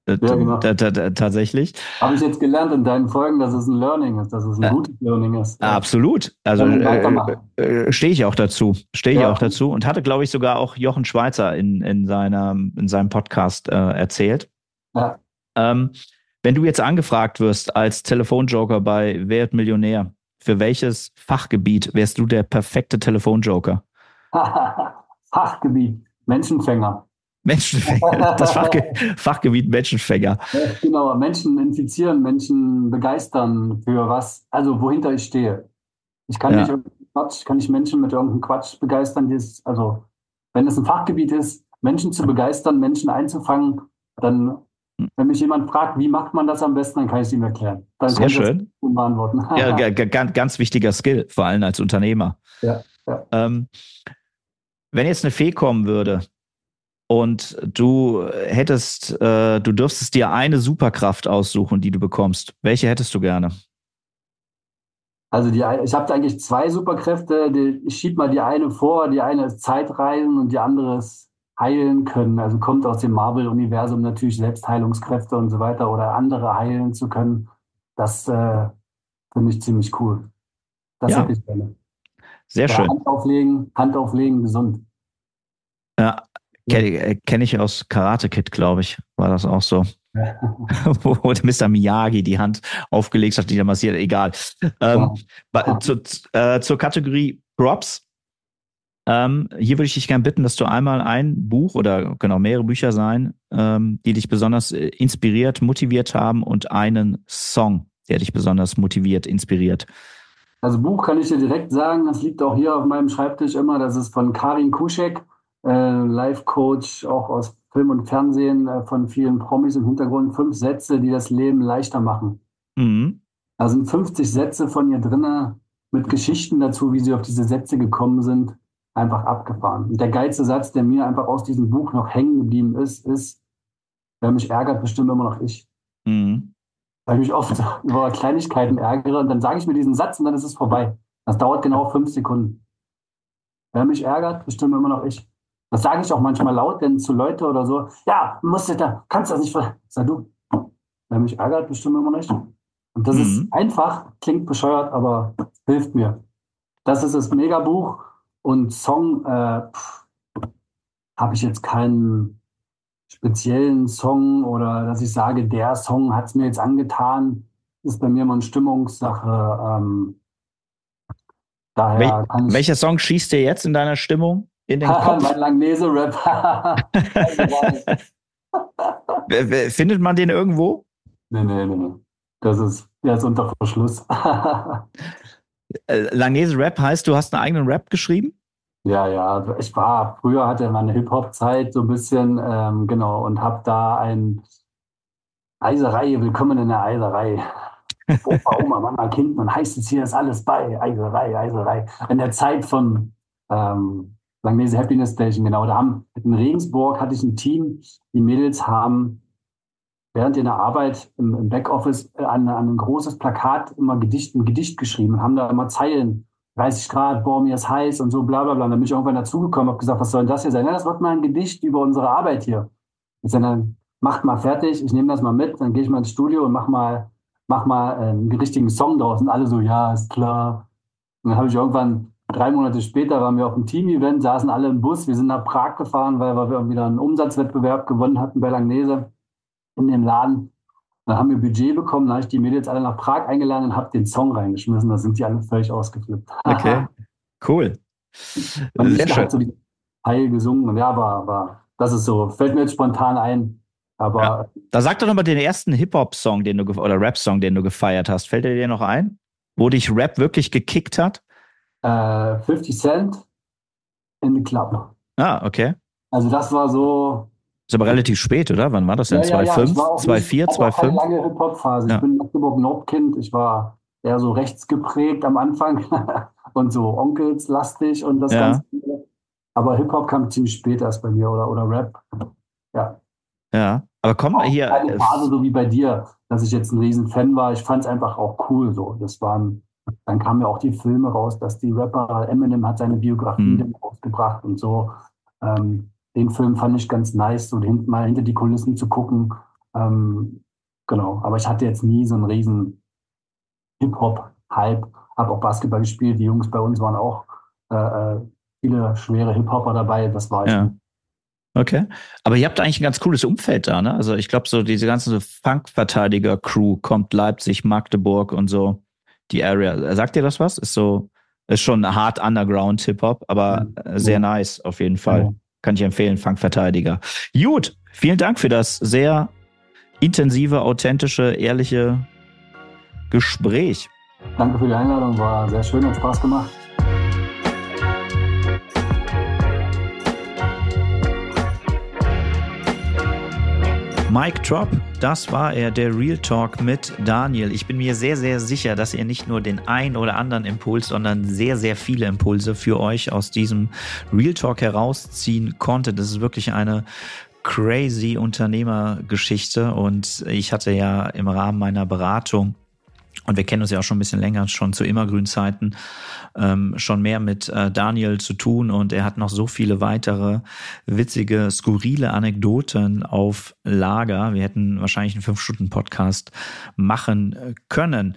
Ja, genau.
Tatsächlich.
Habe ich jetzt gelernt in deinen Folgen, dass es ein Learning ist, dass es ein gutes Learning ist.
Absolut. Also stehe ich auch dazu. Und hatte, glaube ich, sogar auch Jochen Schweizer in seinem Podcast erzählt.
Ja.
Wenn du jetzt angefragt wirst als Telefonjoker bei Wer wird Millionär, für welches Fachgebiet wärst du der perfekte Telefonjoker?
Fachgebiet, Menschenfänger.
Menschenfänger, das Fachgebiet Menschenfänger.
Ja, genau, Menschen infizieren, Menschen begeistern für was, also wohinter ich stehe. Ich kann nicht Menschen mit irgendeinem Quatsch begeistern. Also, wenn es ein Fachgebiet ist, Menschen zu begeistern, Menschen einzufangen, dann, wenn mich jemand fragt, wie macht man das am besten, dann kann ich es ihm erklären. Dann
Sehr schön.
Ich das beantworten.
Ja, ganz wichtiger Skill, vor allem als Unternehmer.
Ja.
Wenn jetzt eine Fee kommen würde und du dürftest dir eine Superkraft aussuchen, die du bekommst, welche hättest du gerne?
Also ich habe eigentlich zwei Superkräfte. Ich schiebe mal die eine vor. Die eine ist Zeitreisen und die andere ist heilen können. Also kommt aus dem Marvel-Universum natürlich Selbstheilungskräfte und so weiter oder andere heilen zu können. Das finde ich ziemlich cool. Das hätte ich gerne.
Sehr schön.
Hand auflegen, gesund.
Ja, kenne ich aus Karate Kid, glaube ich, war das auch so. Wo Mr. Miyagi die Hand aufgelegt hat, die da massiert, egal. Zur Kategorie Props. Hier würde ich dich gerne bitten, dass du einmal ein Buch oder genau mehrere Bücher sein, die dich besonders inspiriert, motiviert haben und einen Song, der dich besonders motiviert, inspiriert.
Also Buch kann ich dir direkt sagen, das liegt auch hier auf meinem Schreibtisch immer, das ist von Karin Kuschek, Life-Coach, auch aus Film und Fernsehen, von vielen Promis im Hintergrund, 5 Sätze, die das Leben leichter machen.
Mhm.
Da sind 50 Sätze von ihr drin, mit Geschichten dazu, wie sie auf diese Sätze gekommen sind, einfach abgefahren. Und der geilste Satz, der mir einfach aus diesem Buch noch hängen geblieben ist, wer mich ärgert, bestimmt immer noch ich.
Mhm.
Weil ich mich oft über Kleinigkeiten ärgere und dann sage ich mir diesen Satz und dann ist es vorbei. Das dauert genau 5 Sekunden. Wer mich ärgert, bestimmt immer noch ich. Das sage ich auch manchmal laut, denn zu Leute oder so, ja, kannst das nicht, sag du, wer mich ärgert, bestimmt immer noch ich. Und das ist einfach, klingt bescheuert, aber hilft mir. Das ist das Megabuch und Song, habe ich jetzt keinen speziellen Song oder dass ich sage, der Song hat es mir jetzt angetan, ist bei mir immer eine Stimmungssache. Daher
welcher Song schießt dir jetzt in deiner Stimmung in den Kopf?
Mein Langnese-Rap.
Findet man den irgendwo?
Nee. Der ist unter Verschluss.
Langnese-Rap heißt, du hast einen eigenen Rap geschrieben?
Ja, früher hatte meine Hip-Hop-Zeit so ein bisschen, genau, und habe da ein Eiserei, willkommen in der Eiserei. Opa, Oma, Mama, Kind, man heißt es hier, ist alles bei, Eiserei. In der Zeit von Langnese Happiness Station, genau, in Regensburg hatte ich ein Team, die Mädels haben während ihrer Arbeit im Backoffice an ein großes Plakat immer ein Gedicht geschrieben und haben da immer Zeilen, 30 Grad, boah, mir ist heiß und so bla bla bla. Und dann bin ich irgendwann dazugekommen, habe gesagt, was soll denn das hier sein? Ja, das wird mal ein Gedicht über unsere Arbeit hier. Ich sage dann, macht mal fertig, ich nehme das mal mit, dann gehe ich mal ins Studio und mach mal einen richtigen Song draus. Und alle so, ja, ist klar. Und dann habe ich irgendwann 3 Monate später waren wir auf einem Team-Event, saßen alle im Bus, wir sind nach Prag gefahren, weil wir wieder einen Umsatzwettbewerb gewonnen hatten bei Langnese in dem Laden. Dann haben wir Budget bekommen, dann habe ich die Mädels alle nach Prag eingeladen und habe den Song reingeschmissen. Da sind die alle völlig ausgeflippt.
Okay, cool.
Und sehr schön. So die Teil gesungen und ja, aber das ist so, fällt mir jetzt spontan ein. Aber
ja. Da sag doch nochmal den ersten Hip-Hop-Song, oder Rap-Song, den du gefeiert hast. Fällt dir noch ein? Wo dich Rap wirklich gekickt hat?
50 Cent in the Club.
Ah, okay.
Also das war so.
Ist aber relativ spät, oder? Wann war das denn? 2005, 2004, 2005?
Lange Hip-Hop-Phase. Ja. Ich bin Magdeburg-Nordkind. Ich war eher so rechtsgeprägt am Anfang und so Onkels-lastig und das Ganze. Aber Hip-Hop kam ziemlich spät erst bei mir oder Rap. Ja.
Ja, aber komm mal hier.
Eine Phase so wie bei dir, dass ich jetzt ein riesen Fan war. Ich fand es einfach auch cool so. Dann kamen ja auch die Filme raus, dass die Rapper, Eminem hat seine Biografie rausgebracht und so. Den Film fand ich ganz nice, so mal hinter die Kulissen zu gucken. Genau, aber ich hatte jetzt nie so einen riesen Hip-Hop-Hype. Habe auch Basketball gespielt. Die Jungs bei uns waren auch viele schwere Hip-Hopper dabei. Das war ich nicht.
Okay. Aber ihr habt eigentlich ein ganz cooles Umfeld da, ne? Also ich glaube, so diese ganze so Funk-Verteidiger-Crew kommt Leipzig, Magdeburg und so die Area. Sagt ihr das was? Ist schon hart Underground-Hip-Hop, aber sehr nice auf jeden Fall. Ja. Kann ich empfehlen, Funk-Verteidiger. Gut, vielen Dank für das sehr intensive, authentische, ehrliche Gespräch.
Danke für die Einladung, war sehr schön, hat Spaß gemacht.
Mic Drop, das war er, der Real Talk mit Daniel. Ich bin mir sehr, sehr sicher, dass ihr nicht nur den ein oder anderen Impuls, sondern sehr, sehr viele Impulse für euch aus diesem Real Talk herausziehen konntet. Das ist wirklich eine crazy Unternehmergeschichte und ich hatte ja im Rahmen meiner Beratung, und wir kennen uns ja auch schon ein bisschen länger, schon zu immergrünen Zeiten, schon mehr mit Daniel zu tun und er hat noch so viele weitere witzige, skurrile Anekdoten auf Lager. Wir hätten wahrscheinlich einen 5-Stunden-Podcast machen können.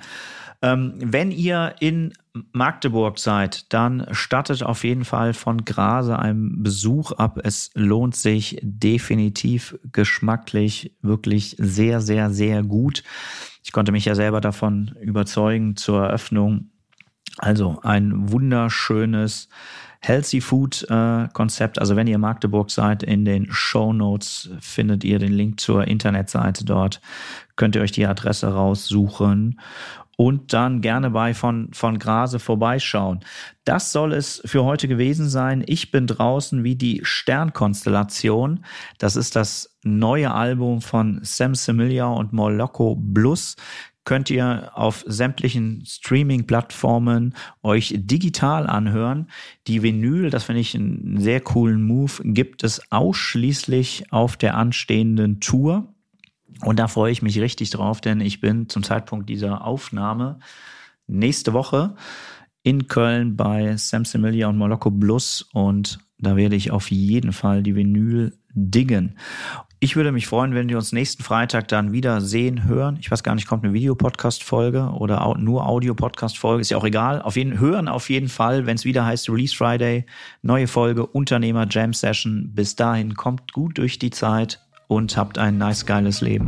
Wenn ihr in Magdeburg seid, dann stattet auf jeden Fall von Grase einen Besuch ab. Es lohnt sich definitiv, geschmacklich wirklich sehr, sehr, sehr gut. Ich konnte mich ja selber davon überzeugen zur Eröffnung. Also ein wunderschönes Healthy Food Konzept. Also wenn ihr in Magdeburg seid, in den Shownotes findet ihr den Link zur Internetseite dort. Könnt ihr euch die Adresse raussuchen und dann gerne bei von Grase vorbeischauen. Das soll es für heute gewesen sein. Ich bin draußen wie die Sternkonstellation. Das ist das neue Album von Sam Semilia und Moloko Blues. Könnt ihr auf sämtlichen Streaming-Plattformen euch digital anhören. Die Vinyl, das finde ich einen sehr coolen Move, gibt es ausschließlich auf der anstehenden Tour. Und da freue ich mich richtig drauf, denn ich bin zum Zeitpunkt dieser Aufnahme nächste Woche in Köln bei Sam Semilia und Moloko Blues und da werde ich auf jeden Fall die Vinyl diggen. Ich würde mich freuen, wenn wir uns nächsten Freitag dann wieder sehen, hören. Ich weiß gar nicht, kommt eine Videopodcast-Folge oder nur Audio-Podcast-Folge, ist ja auch egal. Hören auf jeden Fall, wenn es wieder heißt Release Friday, neue Folge Unternehmer Jam Session. Bis dahin, kommt gut durch die Zeit und habt ein nice, geiles Leben.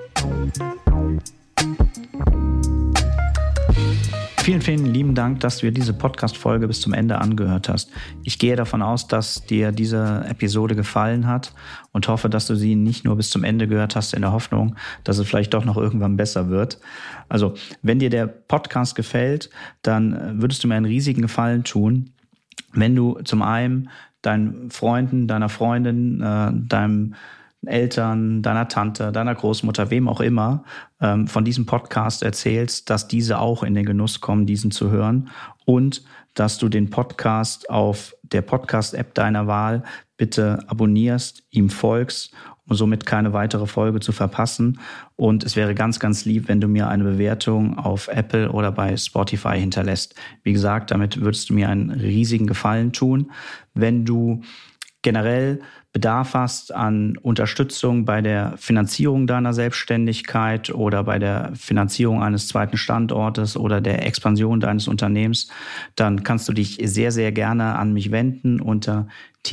Vielen, vielen lieben Dank, dass du dir diese Podcast-Folge bis zum Ende angehört hast. Ich gehe davon aus, dass dir diese Episode gefallen hat und hoffe, dass du sie nicht nur bis zum Ende gehört hast in der Hoffnung, dass es vielleicht doch noch irgendwann besser wird. Also, wenn dir der Podcast gefällt, dann würdest du mir einen riesigen Gefallen tun, wenn du zum einen deinen Freunden, deiner Freundin, deinem Eltern, deiner Tante, deiner Großmutter, wem auch immer, von diesem Podcast erzählst, dass diese auch in den Genuss kommen, diesen zu hören und dass du den Podcast auf der Podcast-App deiner Wahl bitte abonnierst, ihm folgst, um somit keine weitere Folge zu verpassen. Und es wäre ganz, ganz lieb, wenn du mir eine Bewertung auf Apple oder bei Spotify hinterlässt. Wie gesagt, damit würdest du mir einen riesigen Gefallen tun. Wenn du generell Bedarf hast an Unterstützung bei der Finanzierung deiner Selbstständigkeit oder bei der Finanzierung eines zweiten Standortes oder der Expansion deines Unternehmens, dann kannst du dich sehr, sehr gerne an mich wenden unter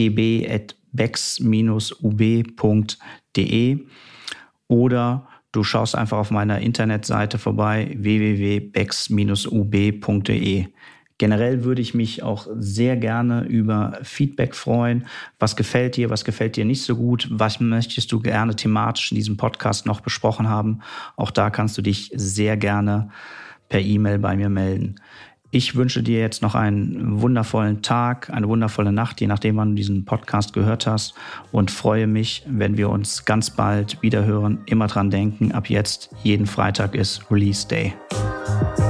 tb@bex-ub.de oder du schaust einfach auf meiner Internetseite vorbei www.bex-ub.de. Generell würde ich mich auch sehr gerne über Feedback freuen. Was gefällt dir nicht so gut? Was möchtest du gerne thematisch in diesem Podcast noch besprochen haben? Auch da kannst du dich sehr gerne per E-Mail bei mir melden. Ich wünsche dir jetzt noch einen wundervollen Tag, eine wundervolle Nacht, je nachdem, wann du diesen Podcast gehört hast und freue mich, wenn wir uns ganz bald wieder hören. Immer dran denken, ab jetzt, jeden Freitag ist Release Day.